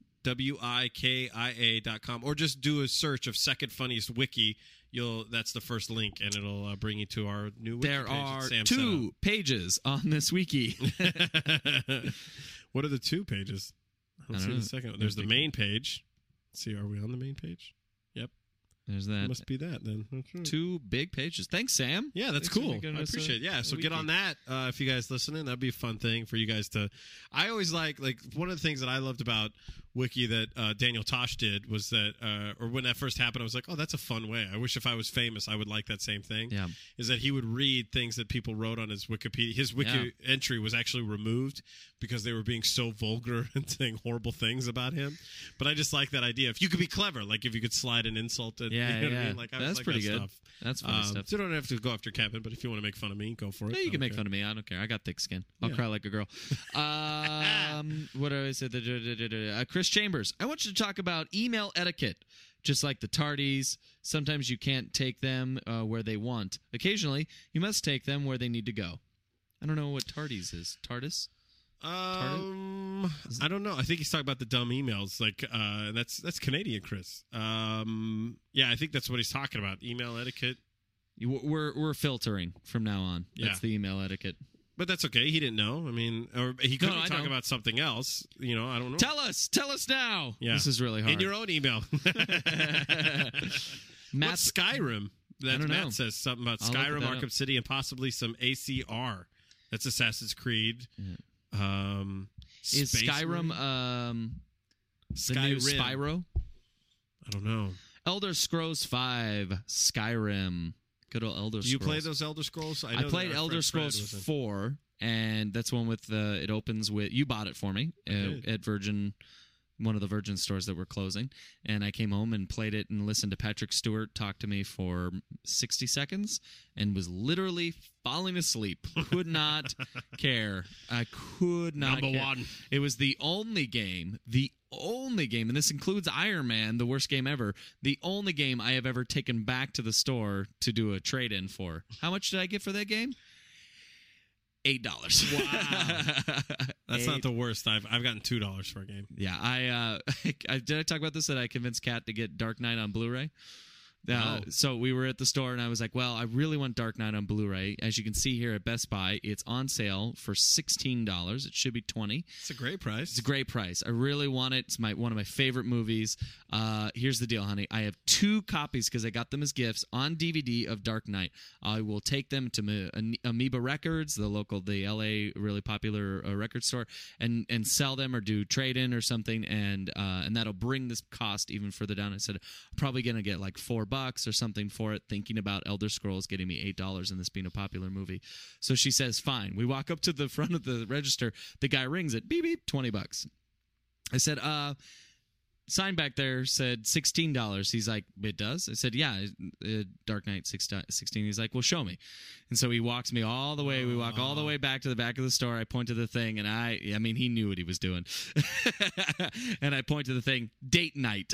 wikia.com, or just do a search of Second Funniest Wiki, that's the first link, and it'll bring you to our new wiki There page are that Sam 2 pages on this wiki. What are the 2 pages? I don't see know. the second one. There's the main page. Let's see, are we on the main page? Yep. There's that. It must be that then. 2 big pages. Thanks, Sam. Yeah, that's Thanks for cool. making I us appreciate it. Yeah, so a get wiki. on that if you guys listening. That'd be a fun thing for you guys to. I always like one of the things that I loved about wiki that Daniel Tosh did was that, or when that first happened, I was like, oh, that's a fun way. I wish if I was famous, I would like that same thing. Yeah. Is that he would read things that people wrote on his Wikipedia. His wiki entry was actually removed because they were being so vulgar and saying horrible things about him. But I just like that idea. If you could be clever, like if you could slide an insult in. Yeah, you know yeah. what I mean? Like, I That's like pretty that good. Stuff. That's funny stuff. So you don't have to go after Kevin, but if you want to make fun of me, go for it. Yeah, you can make fun of me. I don't care. I got thick skin. I'll cry like a girl. What do I say? Chris Chambers. I want you to talk about email etiquette. Just like the tardies, sometimes you can't take them where they want. Occasionally, you must take them where they need to go. I don't know what tardies is. TARDIS? I don't know. I think he's talking about the dumb emails. Like that's Canadian, Chris. Yeah, I think that's what he's talking about. Email etiquette. We're filtering from now on. That's Yeah. the email etiquette. But that's okay. He didn't know. I mean, or he could I talk know. about something else. You know, I don't know. Tell us now. Yeah. This is really hard. In your own email. What's Skyrim? I don't Matt know. says something about I'll look Skyrim, that up. Arkham City, and possibly some ACR. That's Assassin's Creed. Yeah. Is Space Skyrim Marine? the new Spyro? I don't know. Elder Scrolls 5, Skyrim. Good old Elder Scrolls. Do you play those Elder Scrolls? I played Elder Scrolls 4, and that's one with it opens with, you bought it for me at Virgin, one of the Virgin stores that were closing, and I came home and played it and listened to Patrick Stewart talk to me for 60 seconds and was literally falling asleep. Could not care. I could not Number care. one. It was the only game, and this includes Iron Man, the worst game ever, the only game I have ever taken back to the store to do a trade-in for. How much did I get for that game? $8. Wow. That's not the worst. I've gotten $2 for a game. Yeah, did I talk about this, that I convinced Kat to get Dark Knight on Blu-ray? So we were at the store, and I was like, well, I really want Dark Knight on Blu-ray. As you can see here at Best Buy, it's on sale for $16. It should be $20. It's a great price. It's a great price. I really want it. It's one of my favorite movies. Here's the deal, honey. I have 2 copies because I got them as gifts on DVD of Dark Knight. I will take them to Amoeba Records, the LA really popular record store, and sell them or do trade-in or something, and that'll bring this cost even further down. I said, I'm probably going to get like $4 or something for it, thinking about Elder Scrolls getting me $8 and this being a popular movie. So she says, fine. We walk up to the front of the register. The guy rings it. Beep, beep, $20. I said, sign back there said $16. He's like, it does? I said, yeah, Dark Knight 16. He's like, well, show me. And so he walks me all the way. We walk all the way back to the back of the store. I point to the thing, and I mean, he knew what he was doing. And I point to the thing, date night.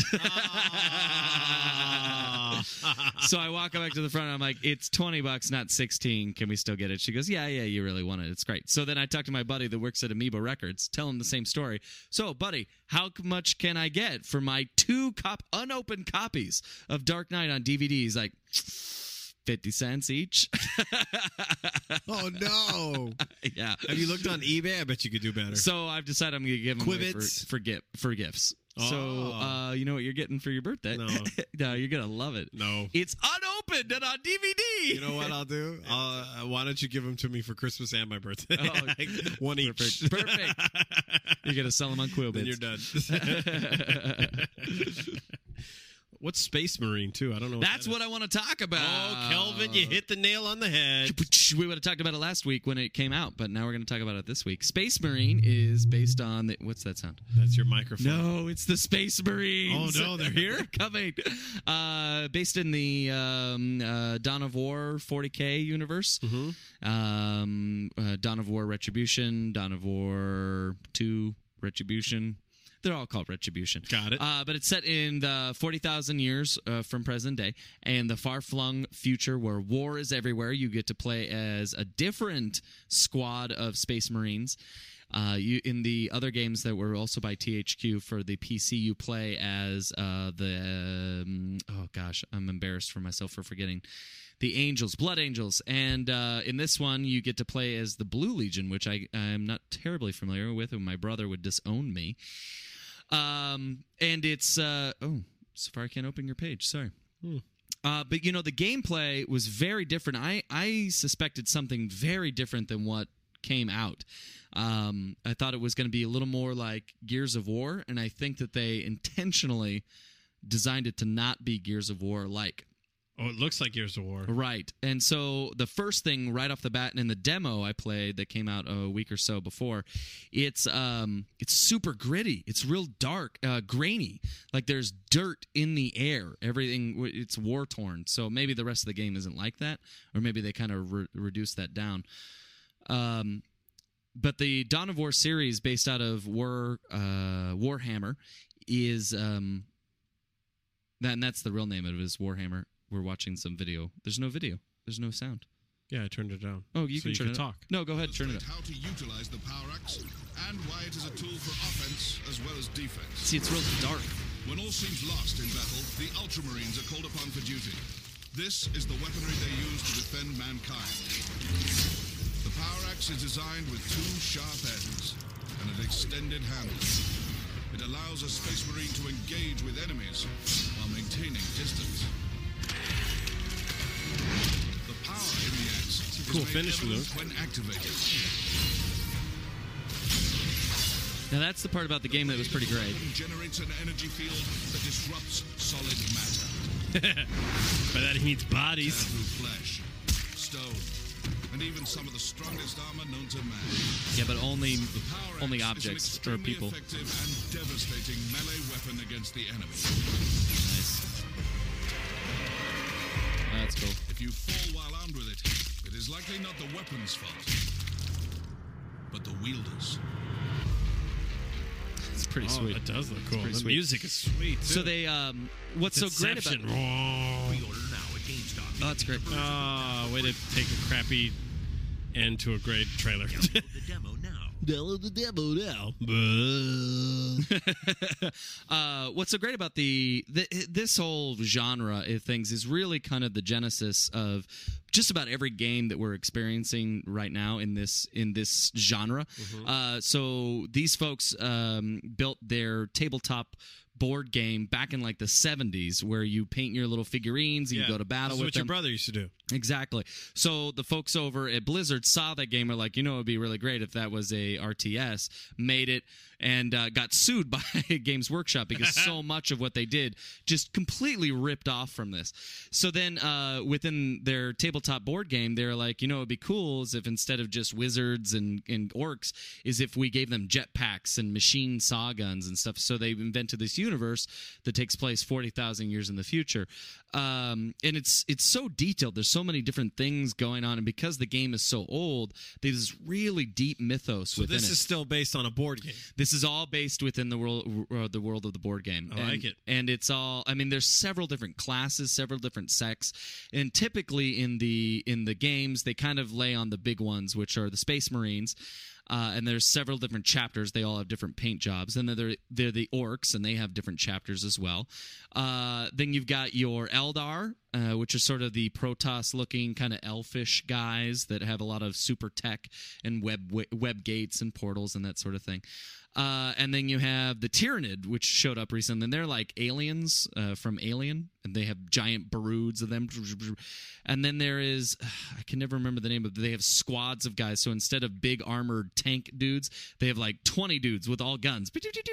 So I walk back to the front, and I'm like, it's $20, not 16. Can we still get it? She goes, yeah, you really want it. It's great. So then I talk to my buddy that works at Amoeba Records, tell him the same story. So, buddy, how much can I get for my 2 unopened copies of Dark Knight on DVD? He's like, 50 cents each. Oh, no. Yeah. Have you looked on eBay? I bet you could do better. So I've decided I'm going to give them away Quibbits? for gifts. Oh. So you know what you're getting for your birthday? No. No, you're going to love it. No. It's unopened and on DVD. You know what I'll do? Why don't you give them to me for Christmas and my birthday? Oh, one each. Perfect. You're going to sell them on Quillbits. Then you're done. What's Space Marine, too? I don't know. That's what I want to talk about. Oh, Kelvin, you hit the nail on the head. We would have talked about it last week when it came out, but now we're going to talk about it this week. Space Marine is based on what's that sound? That's your microphone. No, it's the Space Marines. Oh, no, they're here? Coming. Based in the Dawn of War 40K universe. Mm-hmm. Dawn of War Retribution, Dawn of War 2 Retribution. They're all called Retribution. Got it. But it's set in the 40,000 years from present day and the far-flung future where war is everywhere. You get to play as a different squad of Space Marines. In the other games that were also by THQ for the PC, you play as oh gosh, I'm embarrassed for myself for forgetting. The Angels, Blood Angels. And in this one, you get to play as the Blue Legion, which I'm not terribly familiar with, and my brother would disown me. And it's Safari can't open your page. Sorry. But the gameplay was very different. I suspected something very different than what came out. I thought it was going to be a little more like Gears of War, and I think that they intentionally designed it to not be Gears of War like. Oh, it looks like Gears of War. Right. And so the first thing right off the bat, and in the demo I played that came out a week or so before, it's super gritty. It's real dark, grainy. Like there's dirt in the air. Everything, it's war-torn. So maybe the rest of the game isn't like that, or maybe they kind of reduced that down. But the Dawn of War series, based out of Warhammer, is and that's the real name of it, is Warhammer. We're watching some video. There's no video. There's no sound. Yeah, I turned it down. Oh, you so can turn it talk. No, go ahead. Turn it up. How to utilize the power axe and why it is a tool for offense as well as defense. See, it's real dark. When all seems lost in battle, the Ultramarines are called upon for duty. This is the weaponry they use to defend mankind. The power axe is designed with two sharp ends and an extended handle. It allows a Space Marine to engage with enemies while maintaining distance. The power in the axe is cool made finishing evident move. when activated. Now, that's the part about the game that was pretty great. It generates an energy field that disrupts solid matter. By that he means bodies. Through flesh, stone, and even some of the strongest armor known to man. Yeah, but only Power only axe objects is an or extremely people. effective and devastating melee weapon against the enemy. Nice. That's cool. If you fall while armed with it, it is likely not the weapon's fault, but the wielder's. It's pretty Oh, sweet. that does look cool. pretty The sweet. music is sweet, too. So they, what's so great about? Inception. Oh, that's great. Oh, way to take a crappy end to a great trailer. The demo now. Download the demo now. What's so great about this whole genre of things is really kind of the genesis of just about every game that we're experiencing right now in this genre. So these folks built their tabletop board game back in like the 70s, where you paint your little figurines and you go to battle This is with what them. your brother used to do. Exactly. So the folks over at Blizzard saw that game, are like, it would be really great if that was a RTS, made it, and got sued by Games Workshop because so much of what they did just completely ripped off from this. So then within their tabletop board game, they're like, it would be cool is if instead of just wizards and orcs, is if we gave them jetpacks and machine saw guns and stuff. So they invented this universe that takes place 40,000 years in the future. And it's so detailed. There's so many different things going on, and because the game is so old, there's this really deep mythos So within this it. is still based on a board game. This is all based within the world of the board game. I like it. And it's all, there's several different classes, several different sects, and typically in the games they kind of lay on the big ones, which are the Space Marines. And there's several different chapters. They all have different paint jobs. And then they're the orcs, and they have different chapters as well. Then you've got your Eldar, which are sort of the Protoss-looking kind of elfish guys that have a lot of super tech and web gates and portals and that sort of thing. And then you have the Tyranid, which showed up recently, and they're like aliens from Alien, and they have giant broods of them. And then there is, I can never remember the name of it, they have squads of guys. So instead of big armored tank dudes, they have like 20 dudes with all guns.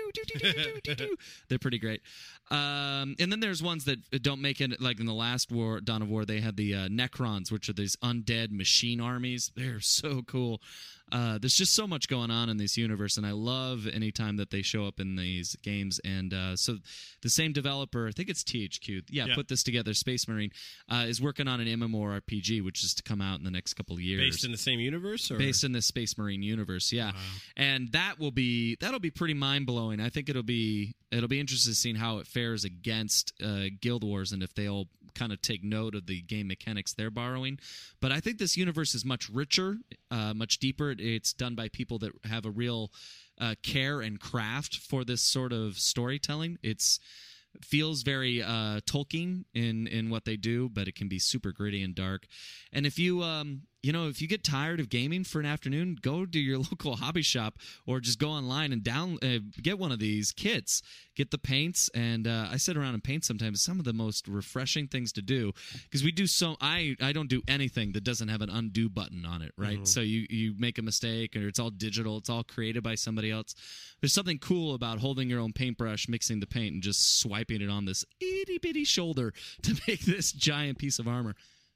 They're pretty great. And then there's ones that don't make it, like in the last Dawn of War, they had the Necrons, which are these undead machine armies. They're so cool. There's just so much going on in this universe, and I love any time that they show up in these games. And so the same developer, I think it's THQ, put this together, Space Marine, is working on an MMORPG, which is to come out in the next couple of years. Based in the same universe? Or? Based in the Space Marine universe, yeah. Wow. And that'll be pretty mind-blowing. I think it'll be interesting seeing how it fares against Guild Wars, and if they'll kind of take note of the game mechanics they're borrowing. But I think this universe is much richer, much deeper. It's done by people that have a real care and craft for this sort of storytelling. Feels very Tolkien in what they do, but it can be super gritty and dark. And if you if you get tired of gaming for an afternoon, go to your local hobby shop or just go online and get one of these kits. Get the paints, and I sit around and paint sometimes. Some of the most refreshing things to do, because we do I don't do anything that doesn't have an undo button on it, right? So you make a mistake, or it's all digital, it's all created by somebody else. There's something cool about holding your own paintbrush, mixing the paint, and just swiping it on this itty-bitty shoulder to make this giant piece of armor.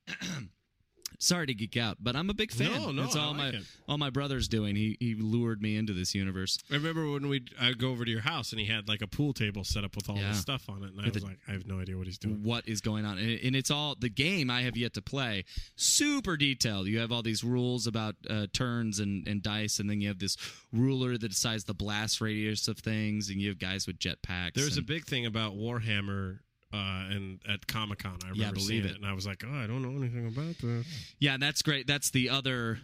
Sorry to geek out, but I'm a big fan. No, That's all I like it. all my brother's doing. He lured me into this universe. I remember when I'd go over to your house and he had like a pool table set up with all this stuff on it, and I was like, I have no idea what he's doing. What is going on? And it's all the game I have yet to play. Super detailed. You have all these rules about turns and dice, and then you have this ruler that decides the blast radius of things, and you have guys with jetpacks. There's a big thing about Warhammer. And at Comic-Con, I remember seeing it, and I was like, "Oh, I don't know anything about this." Yeah, that's great. That's the other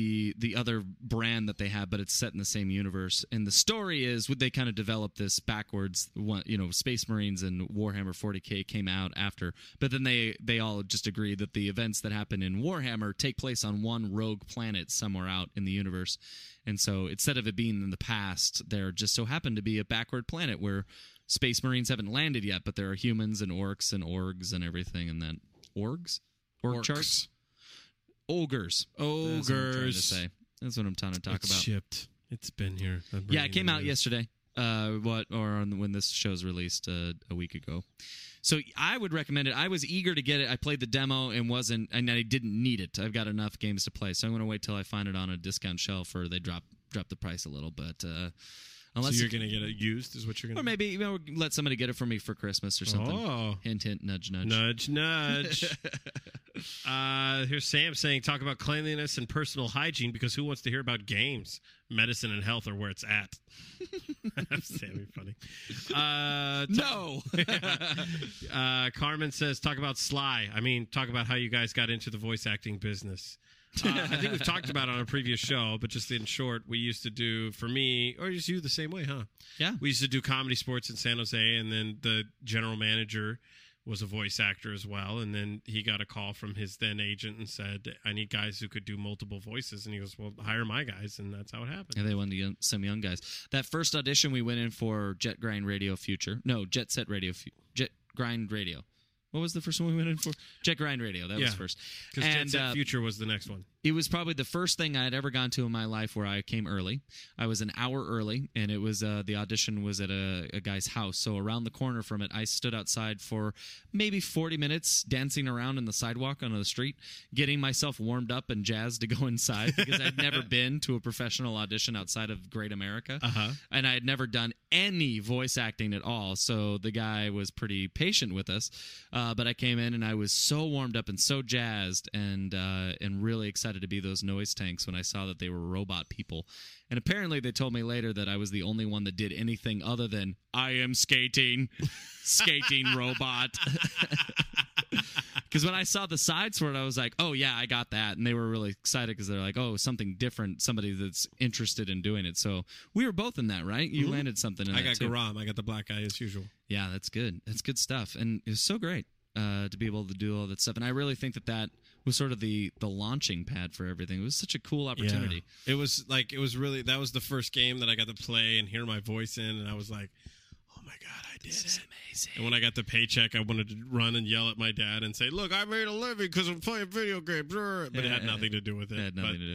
brand that they have, but it's set in the same universe. And the story is, they kind of developed this backwards. Space Marines and Warhammer 40K came out after, but then they all just agreed that the events that happen in Warhammer take place on one rogue planet somewhere out in the universe. And so instead of it being in the past, there just so happened to be a backward planet where Space Marines haven't landed yet, but there are humans and orcs and orgs and everything, and then orgs, orc charts, ogres. That's what I'm trying to say. That's what I'm trying to talk about. Shipped. It's been here. Yeah, it came out yesterday. When this show's released a week ago. So I would recommend it. I was eager to get it. I played the demo and I didn't need it. I've got enough games to play, so I'm going to wait till I find it on a discount shelf, or they drop the price a little bit. Unless so you're going to get it used, is what you're going to or maybe let somebody get it for me for Christmas or something. Oh. Hint, hint, nudge, nudge. Nudge, nudge. Here's Sam saying, talk about cleanliness and personal hygiene, because who wants to hear about games? Medicine and health are where it's at. Sammy, funny. No. Carmen says, talk about Sly. I mean, talk about how you guys got into the voice acting business. I think we've talked about it on a previous show, but just in short, we used to do, for me, or just you the same way, huh? Yeah. We used to do Comedy Sports in San Jose, and then the general manager was a voice actor as well, and then he got a call from his then agent and said, I need guys who could do multiple voices, and he goes, well, hire my guys, and that's how it happened. And they wanted some young guys. That first audition we went in for Jet Grind Radio Future. No, Jet Set Radio. Jet Grind Radio. What was the first one we went in for? Jet Grind Radio. That was first. Because Jet Set Future was the next one. It was probably the first thing I had ever gone to in my life where I came early. I was an hour early, and it was the audition was at a guy's house. So around the corner from it, I stood outside for maybe 40 minutes, dancing around in the sidewalk on the street, getting myself warmed up and jazzed to go inside, because I'd never been to a professional audition outside of Great America. And I had never done any voice acting at all. So the guy was pretty patient with us. But I came in, and I was so warmed up and so jazzed and really excited to be those noise tanks when I saw that they were robot people. And apparently they told me later that I was the only one that did anything other than, I am skating robot. Because when I saw the sides for it, I was like, oh, yeah, I got that. And they were really excited because they're like, oh, something different, somebody that's interested in doing it. So we were both in that, right? You landed something in that, I got Garam. I got the black guy as usual. Yeah, that's good. That's good stuff. And it was so great to be able to do all that stuff. And I really think that was sort of the launching pad for everything. It was such a cool opportunity. Yeah. It was really, that was the first game that I got to play and hear my voice in, and I was like, oh my God, I did This is amazing. And when I got the paycheck, I wanted to run and yell at my dad and say, look, I made a living because I'm playing video games. But it had nothing to do with it. It had nothing to do.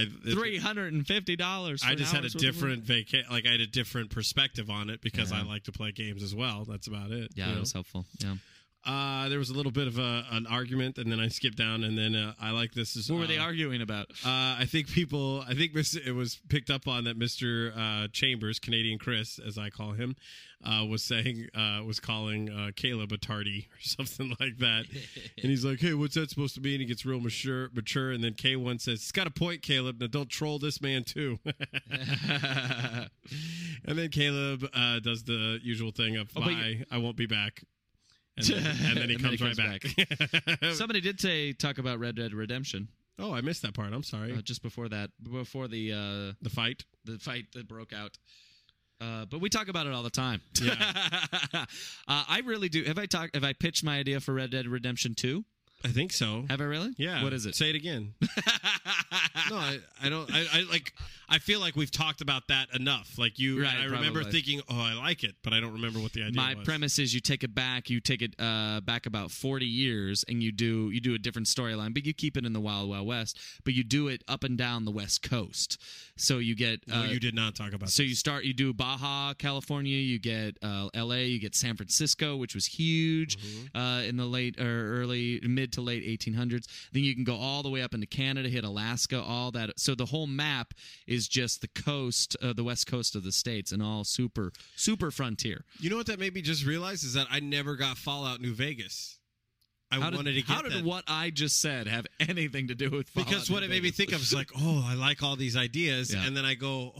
$350. I just had a different I had a different perspective on it because I like to play games as well. That's about it. Yeah, it was helpful. Yeah. There was a little bit of an argument, and then I skipped down, and then I like this. What were they arguing about? I think it was picked up on that Mr. Chambers, Canadian Chris, as I call him, was calling Caleb a tardy or something like that. And he's like, hey, what's that supposed to mean? He gets real mature, and then K1 says, it's got a point, Caleb. Now don't troll this man too. And then Caleb does the usual thing of, bye, I won't be back. And then he comes right back. Somebody did talk about Red Dead Redemption. Oh, I missed that part. I'm sorry. Just before that, before the fight that broke out. But we talk about it all the time. Yeah. I really do. Have I pitched my idea for Red Dead Redemption 2? I think so. Have I really? Yeah. What is it? Say it again. No, I don't. I like. I feel like we've talked about that enough. Like you. Right, I remember probably. thinking, oh, I like it, but I don't remember what the idea My was. premise is you take it back. You take it back about 40 years, and you do a different storyline, but you keep it in the Wild Wild West. But you do it up and down the West Coast. So you get. No, you did not talk about. So you do Baja, California. You get L.A. You get San Francisco, which was huge in the mid to late 1800s. Then you can go all the way up into Canada, hit Alaska, all that. So the whole map is just the coast, the west coast of the states, and all super frontier. You know what that made me just realize is that I never got Fallout New Vegas. How did what I just said have anything to do with Fallout because what New it made me Vegas? think of is like, oh, I like all these ideas, Yeah. and then I go,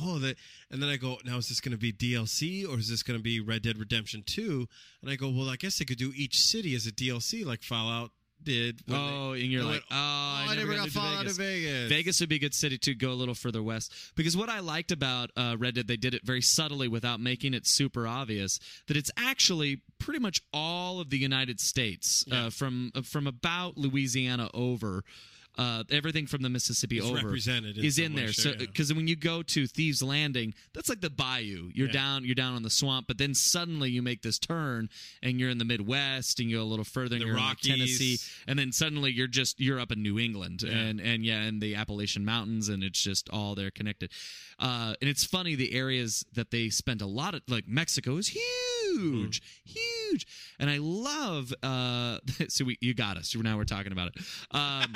now is this going to be DLC or is this going to be Red Dead Redemption 2? And I go, well, I guess they could do each city as a DLC like Fallout did. And you're like, I never got to Fallout to Vegas. Vegas would be a good city to go a little further west. Because what I liked about Red Dead, they did it very subtly without making it super obvious, that it's actually pretty much all of the United States, from about Louisiana over. Everything from the Mississippi over represented in is some in way, there. sure, So yeah. because when you go to Thieves Landing, that's like the bayou. You're down on the swamp, but then suddenly you make this turn and you're in the Midwest, and you go a little further and The you're Rockies. in like Tennessee, and then suddenly you're up in New England and the Appalachian Mountains, and it's just all there connected. And it's funny, the areas that they spent a lot of, like Mexico is huge, huge, and I love. So you got us. Now we're talking about it.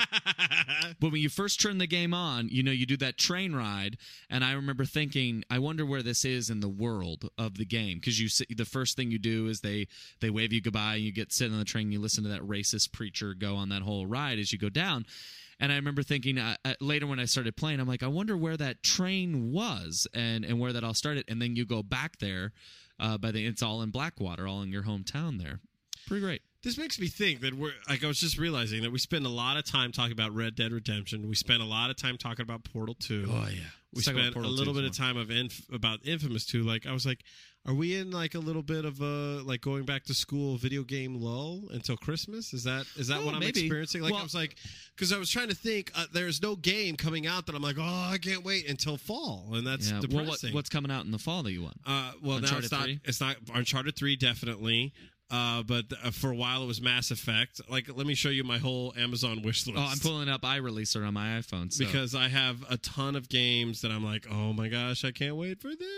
But when you first turn the game on, you do that train ride, and I remember thinking, I wonder where this is in the world of the game, because the first thing you do is they wave you goodbye, and you get sitting on the train, and you listen to that racist preacher go on that whole ride as you go down. And I remember thinking later when I started playing, I'm like, I wonder where that train was and where that all started. And then you go back there, it's all in Blackwater, all in your hometown there. Pretty great. This makes me think that I was just realizing that we spend a lot of time talking about Red Dead Redemption. We spend a lot of time talking about Portal 2. Oh, yeah. We spent a little bit of time about Infamous 2. Like, I was like, are we in like a little bit of a like going back to school video game lull until Christmas? Is that what I'm maybe. experiencing? Like, I was like, because I was trying to think, there's no game coming out that I'm like, oh, I can't wait until fall, and that's depressing. Well, what's coming out in the fall that you want? Well, Uncharted now 3? it's not Uncharted 3, definitely. But for a while it was Mass Effect. Like, let me show you my whole Amazon wish list. Oh, I'm pulling up iReleaser on my iPhone. So. Because I have a ton of games that I'm like, oh my gosh, I can't wait for this.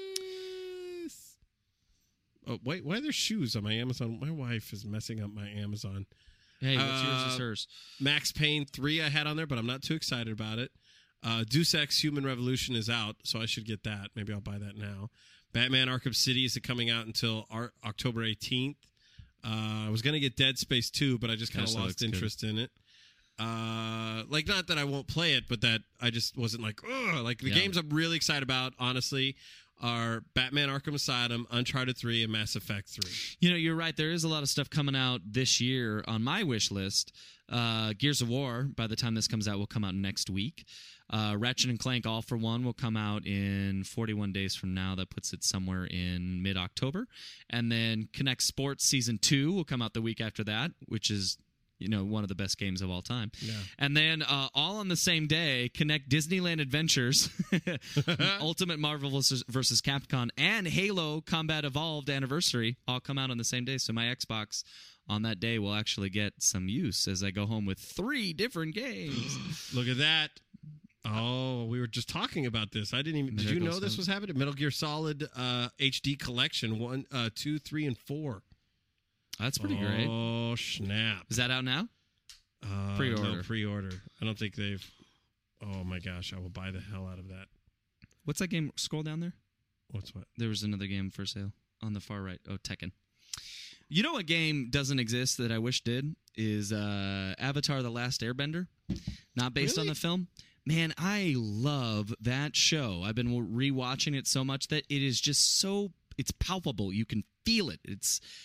Oh, wait, why are there shoes on my Amazon? My wife is messing up my Amazon. Hey, what's yours is hers. Max Payne 3 I had on there, but I'm not too excited about it. Deus Ex Human Revolution is out, so I should get that. Maybe I'll buy that now. Batman Arkham City isn't coming out until October 18th. I was going to get Dead Space 2, but I just kind of lost interest in it. Like, not that I won't play it, but that I just wasn't like, ugh. Like, the games I'm really excited about, honestly, are Batman Arkham Asylum, Uncharted 3, and Mass Effect 3. You're right. There is a lot of stuff coming out this year on my wish list. Gears of War, by the time this comes out, will come out next week. Ratchet and Clank All for One will come out in 41 days from now. That puts it somewhere in mid-October. And then Kinect Sports Season 2 will come out the week after that, which is one of the best games of all time. Yeah. And then all on the same day, Kinect Disneyland Adventures, Ultimate Marvel versus Capcom, and Halo Combat Evolved Anniversary all come out on the same day. So my Xbox on that day will actually get some use as I go home with 3 different games. Look at that. Oh, we were just talking about this. I didn't even. Did you know this was happening? Metal Gear Solid HD Collection 1, 2, 3, and 4. That's pretty great. Oh, snap! Is that out now? Pre-order. No, pre-order. I don't think they've. Oh my gosh! I will buy the hell out of that. What's that game? Scroll down there. What's what? There was another game for sale on the far right. Oh, Tekken. You know what game doesn't exist that I wish did is Avatar: The Last Airbender. Not based on the film. Man, I love that show. I've been rewatching it so much that it is just so, it's palpable. You can feel it.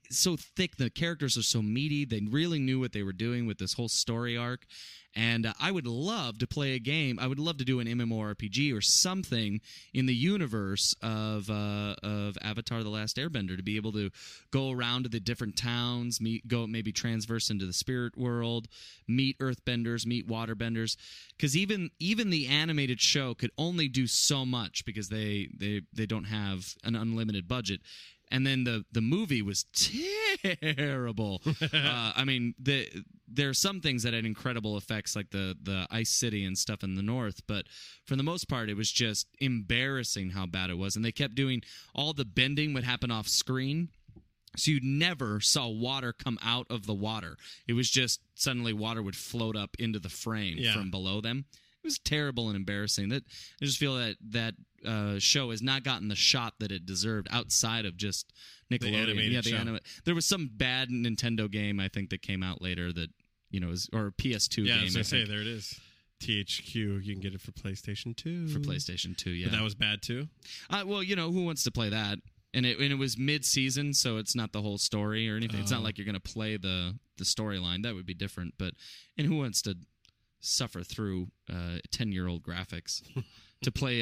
so thick. The characters are so meaty. They really knew what they were doing with this whole story arc. And I would love to play a game. I would love to do an MMORPG or something in the universe of Avatar: The Last Airbender, to be able to go around to the different towns, maybe transverse into the spirit world, meet earthbenders, meet waterbenders. Because even the animated show could only do so much because they don't have an unlimited budget. And then the movie was terrible. I mean, there are some things that had incredible effects, like the Ice City and stuff in the north, but for the most part, it was just embarrassing how bad it was. And they kept doing all the bending would happen off screen, so you never saw water come out of the water. It was just suddenly water would float up into the frame from below them. It was terrible and embarrassing. I just feel that show has not gotten the shot that it deserved outside of just Nickelodeon. The animated show. There was some bad Nintendo game, I think, that came out later that, or a PS2 game. Yeah, I was going to say, there it is. THQ, you can get it for PlayStation 2. For PlayStation 2, yeah. But that was bad, too? Well, who wants to play that? And it was mid-season, so it's not the whole story or anything. It's not like you're going to play the storyline. That would be different. And who wants to suffer through 10-year-old graphics to play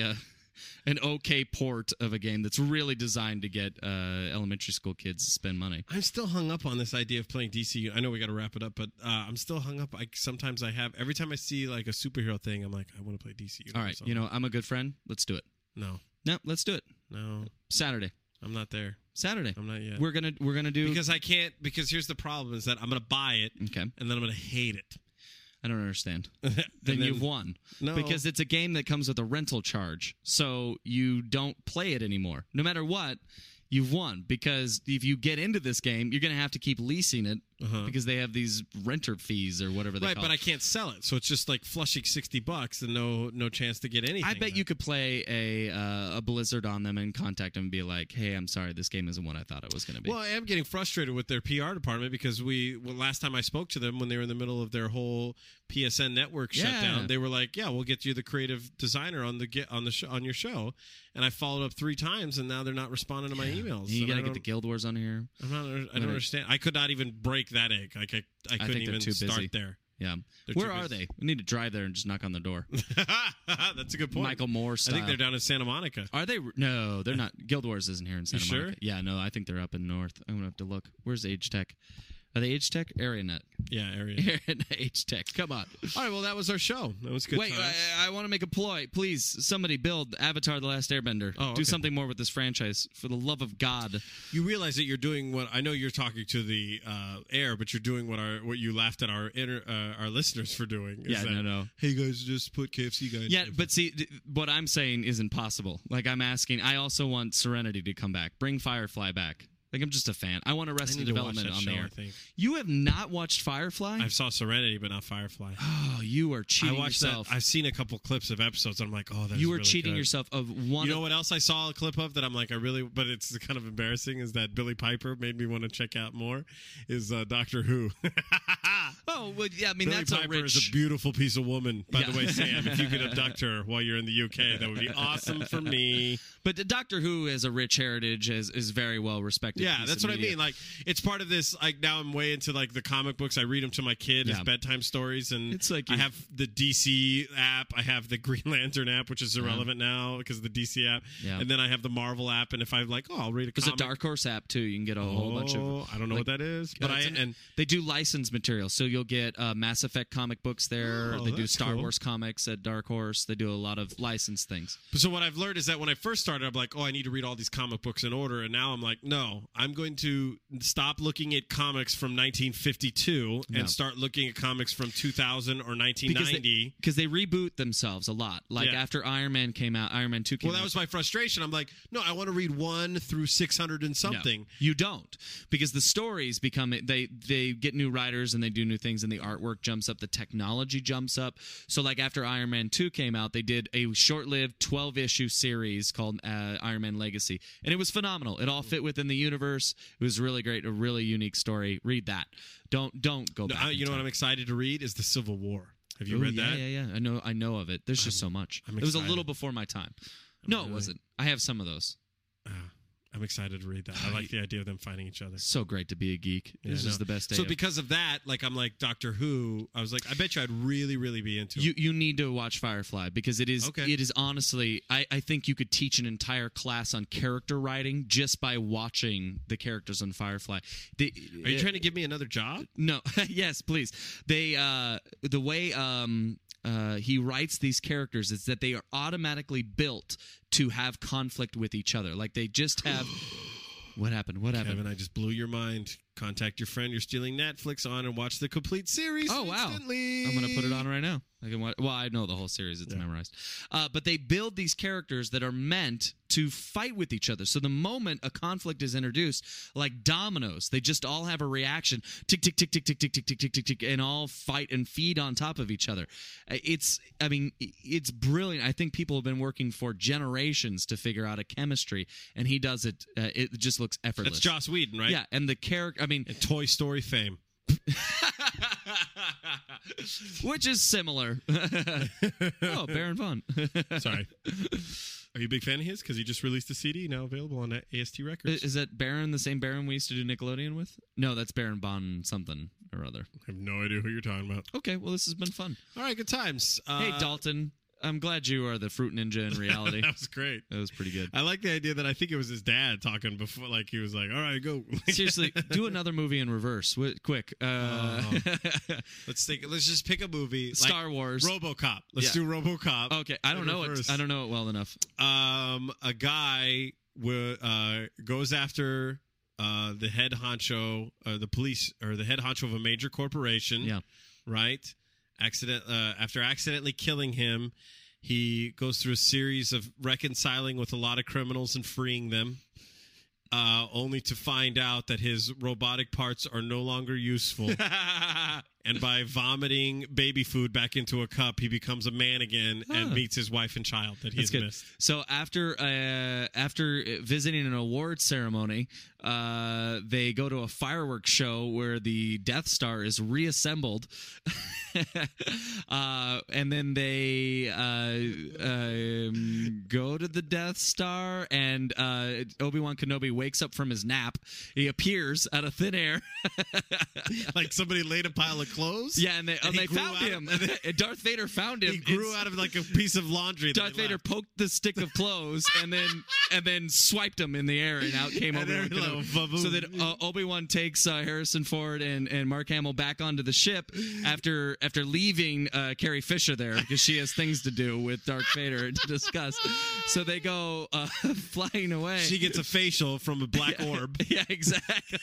an okay port of a game that's really designed to get elementary school kids to spend money? I'm still hung up on this idea of playing DC. I know we got to wrap it up, but I'm still hung up. Sometimes every time I see like a superhero thing, I'm like, I want to play DC. All right, I'm a good friend. Let's do it. No, let's do it. No, Saturday. I'm not there. Saturday. I'm not yet. We're gonna do, because I can't. Because here's the problem: is that I'm gonna buy it, okay, and then I'm gonna hate it. I don't understand. then you've won. No. Because it's a game that comes with a rental charge. So you don't play it anymore. No matter what, you've won. Because if you get into this game, you're going to have to keep leasing it because they have these renter fees or whatever they call it. Right, but I can't sell it. So it's just like flushing $60 and no chance to get anything. I bet you could play a Blizzard on them and contact them and be like, hey, I'm sorry, this game isn't what I thought it was going to be. Well, I am getting frustrated with their PR department because last time I spoke to them when they were in the middle of their whole PSN network shutdown, they were like, "Yeah, we'll get you the creative designer on your show." And I followed up 3 times, and now they're not responding to my emails. You got to get the Guild Wars on here. I don't understand. I could not even break that egg. Like I couldn't even start there. Yeah. Where are they? We need to drive there and just knock on the door. That's a good point. Michael Moore style. I think they're down in Santa Monica. Are they? No, they're not. Guild Wars isn't here in Santa Monica. Sure? Yeah, no, I think they're up in North. I'm going to have to look. Where's Age Tech? Are they Age Tech? AreaNet. Yeah, AreaNet. Age Tech. Come on. All right, well, that was our show. That was good. Wait, I want to make a ploy. Please, somebody build Avatar: The Last Airbender. Oh, okay. Do something more with this franchise. For the love of God. You realize that you're doing what I know you're talking to the air, but you're doing what you laughed at our listeners for doing. No. Hey guys, just put KFC guys. Yeah, but see, what I'm saying isn't possible. Like I'm asking, I also want Serenity to come back. Bring Firefly back. Like I'm just a fan. I want Arrested Development on there. You have not watched Firefly? I saw Serenity, but not Firefly. Oh, you are cheating yourself. I've seen a couple clips of episodes. And I'm like, oh, that's you are really cheating good. yourself of one. You know what else I saw a clip of that I'm like, but it's kind of embarrassing. Is that Billy Piper made me want to check out more? Is Doctor Who? Oh, well, yeah. I mean, Billy that's Piper is a beautiful piece of woman. By the way, Sam, if you could abduct her while you're in the UK, that would be awesome for me. But Doctor Who has a rich heritage, is very well respected. Yeah, that's what I mean. Like, it's part of this. Like now, I'm way into like the comic books. I read them to my kid as bedtime stories, and it's like I have the DC app. I have the Green Lantern app, which is irrelevant now because of the DC app. Yeah. And then I have the Marvel app. And if I like, I'll read a comic. There's a Dark Horse app too. You can get a whole bunch of. I don't know what that is, but they do licensed material, so you'll get Mass Effect comic books there. They do Star Wars comics at Dark Horse. They do a lot of licensed things. So what I've learned is that when I first started, I'm like, I need to read all these comic books in order, and now I'm like, no, I'm going to stop looking at comics from 1952 and start looking at comics from 2000 or 1990 because they reboot themselves a lot. Like after Iron Man came out, Iron Man 2 came out. Well, that was my frustration. I'm like, no, I want to read 1 through 600 and something. No, you don't, because the stories become they get new writers and they do new things, and the artwork jumps up, the technology jumps up. So like after Iron Man 2 came out, they did a short-lived 12-issue series called Iron Man Legacy, and it was phenomenal. It all fit within the universe. It was really great, a really unique story. Read that. Don't go back. You know what I'm excited to read is the Civil War. Have you read that? Yeah. I know of it. There's just so much. It was a little before my time. No, it wasn't. I have some of those. I'm excited to read that. I like the idea of them fighting each other. So great to be a geek. Yeah, This I is know. the best day. So because of that, like I'm like Doctor Who. I was like, I bet you I'd really, really be into it. You need to watch Firefly because it is Okay. it is honestly I think you could teach an entire class on character writing just by watching the characters on Firefly. Are you trying to give me another job? No, yes, please. They the way he writes these characters is that they are automatically built to have conflict with each other. Like they just have. What happened? What happened? Kevin, I just blew your mind. Contact your friend you're stealing Netflix on and watch the complete series. Oh, wow. instantly. I'm going to put it on right now. I can watch, well, I know the whole series. It's memorized. But they build these characters that are meant to fight with each other. So the moment a conflict is introduced, like dominoes, they just all have a reaction. Tick, tick, tick, tick, tick, tick, tick, tick, tick, tick, tick, and all fight and feed on top of each other. It's brilliant. I think people have been working for generations to figure out a chemistry, and he does it. It just looks effortless. That's Joss Whedon, right? Yeah, and the character, And Toy Story fame. which is similar. Oh, Baron Vaughn. Sorry. Are you a big fan of his? Because he just released a CD now available on AST Records. Is that Baron the same Baron we used to do Nickelodeon with? No, that's Baron Bond something or other. I have no idea who you're talking about. Okay, well, this has been fun. All right, good times. Hey, Dalton. I'm glad you are the fruit ninja in reality. That was great. That was pretty good. I like the idea that I think it was his dad talking before, like he was like, all right, go. Seriously, do another movie in reverse. Quick. Let's just pick a movie. Star Wars. RoboCop. Let's Yeah. do RoboCop. Okay, I don't know it. I don't know it well enough. A guy goes after the head honcho, the police, or the head honcho of a major corporation. Yeah. Right. After accidentally killing him, he goes through a series of reconciling with a lot of criminals and freeing them, only to find out that his robotic parts are no longer useful. And by vomiting baby food back into a cup, he becomes a man again and meets his wife and child that he's missed. So after visiting an award ceremony, they go to a fireworks show where the Death Star is reassembled, and then they go to the Death Star, and Obi-Wan Kenobi wakes up from his nap. He appears out of thin air. Like somebody laid a pile of clothes? Yeah, and they found him. And Darth Vader found him. He grew out of like a piece of laundry. Darth Vader poked the stick of clothes and then swiped him in the air, and out came Obi-Wan Kenobi. So that Obi-Wan takes Harrison Ford and Mark Hamill back onto the ship after leaving Carrie Fisher there because she has things to do with Darth Vader to discuss. So they go flying away. She gets a facial from a black orb. Yeah, exactly.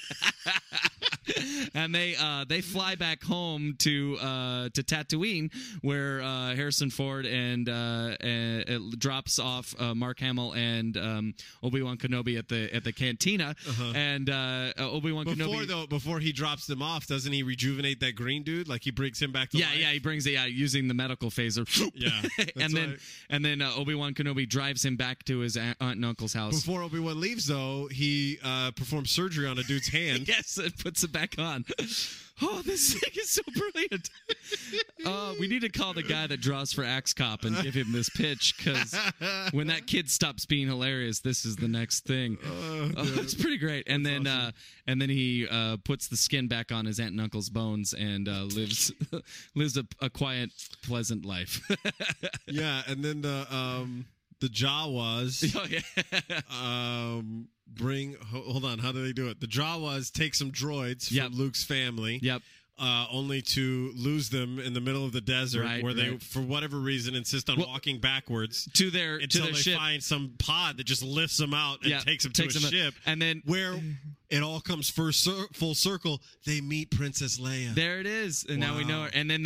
And they fly back home to Tatooine, where Harrison Ford and it drops off Mark Hamill and Obi-Wan Kenobi at the cantina, and Obi-Wan Kenobi. Before he drops them off, doesn't he rejuvenate that green dude? Like he brings him back to life? Yeah, he brings it using the medical phaser. Yeah, and then Obi-Wan Kenobi drives him back to his aunt and uncle's house. Before Obi-Wan leaves, though, he performs surgery on a dude's hand. Yes, it puts it back on. Oh, this thing is so brilliant. We need to call the guy that draws for Axe Cop and give him this pitch, because when that kid stops being hilarious, this is the next thing. It's pretty great. And then awesome. And then he puts the skin back on his aunt and uncle's bones and lives a quiet, pleasant life. Yeah, and then the Jawas. Oh, yeah. Hold on, how do they do it? The Jawas take some droids from Luke's family. Yep. Only to lose them in the middle of the desert, where they, right. for whatever reason, insist on walking backwards to their ship. Find some pod that just lifts them out and takes them to a ship, and then where it all comes full circle. They meet Princess Leia. There it is, and now we know her. And then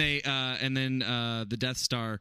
the Death Star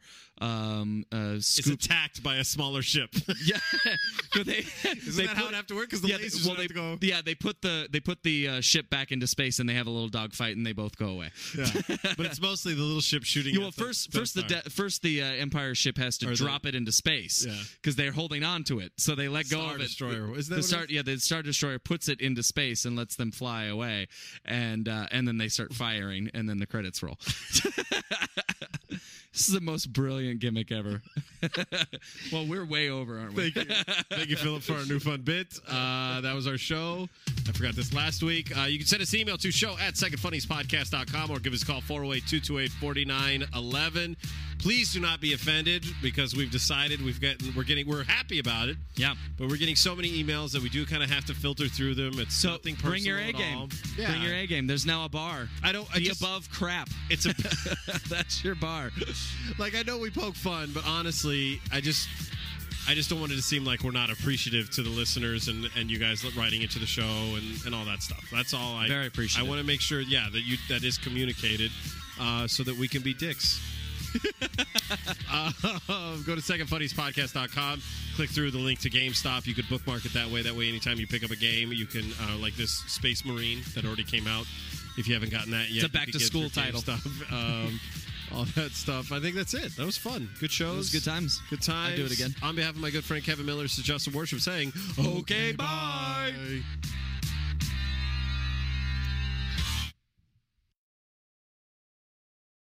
is attacked by a smaller ship. Yeah, Isn't that how it have to work? Because the lasers have to go. Yeah, they put the ship back into space, and they have a little dogfight, and they both go away. Yeah, but it's mostly the little ship shooting. Well, first the Empire ship has to drop it into space, because they're holding on to it, so they let go of it. Destroyer. Is that the Star Destroyer puts it into space and lets them fly away, and then they start firing, and then the credits roll. This is the most brilliant gimmick ever. Well, we're way over, aren't we? Thank you, Philip, for our new fun bit. That was our show. I forgot this last week. You can send us an email to show@secondfunniespodcast.com or give us a call 408-228-4911. Please do not be offended because we've decided we're happy about it. Yeah. But we're getting so many emails that we do kind of have to filter through them. It's So nothing personal bring your A at game. all. Yeah. Bring your A game. There's now a bar. Be above crap. It's a That's your bar. like I know we poke fun, but honestly, I just don't want it to seem like we're not appreciative to the listeners and you guys writing into the show and all that stuff. That's all. Very appreciative. I want to make sure, that is communicated so that we can be dicks. Go to secondfunniespodcast.com. Click through the link to GameStop. You could bookmark it that way. That way, anytime you pick up a game, you can like this Space Marine that already came out. If you haven't gotten that yet, It's a back-to-school title. All that stuff. I think that's it. That was fun. Good shows. It was good times. Good times. I'd do it again. On behalf of my good friend Kevin Miller, this is Justin Worship saying, okay, bye.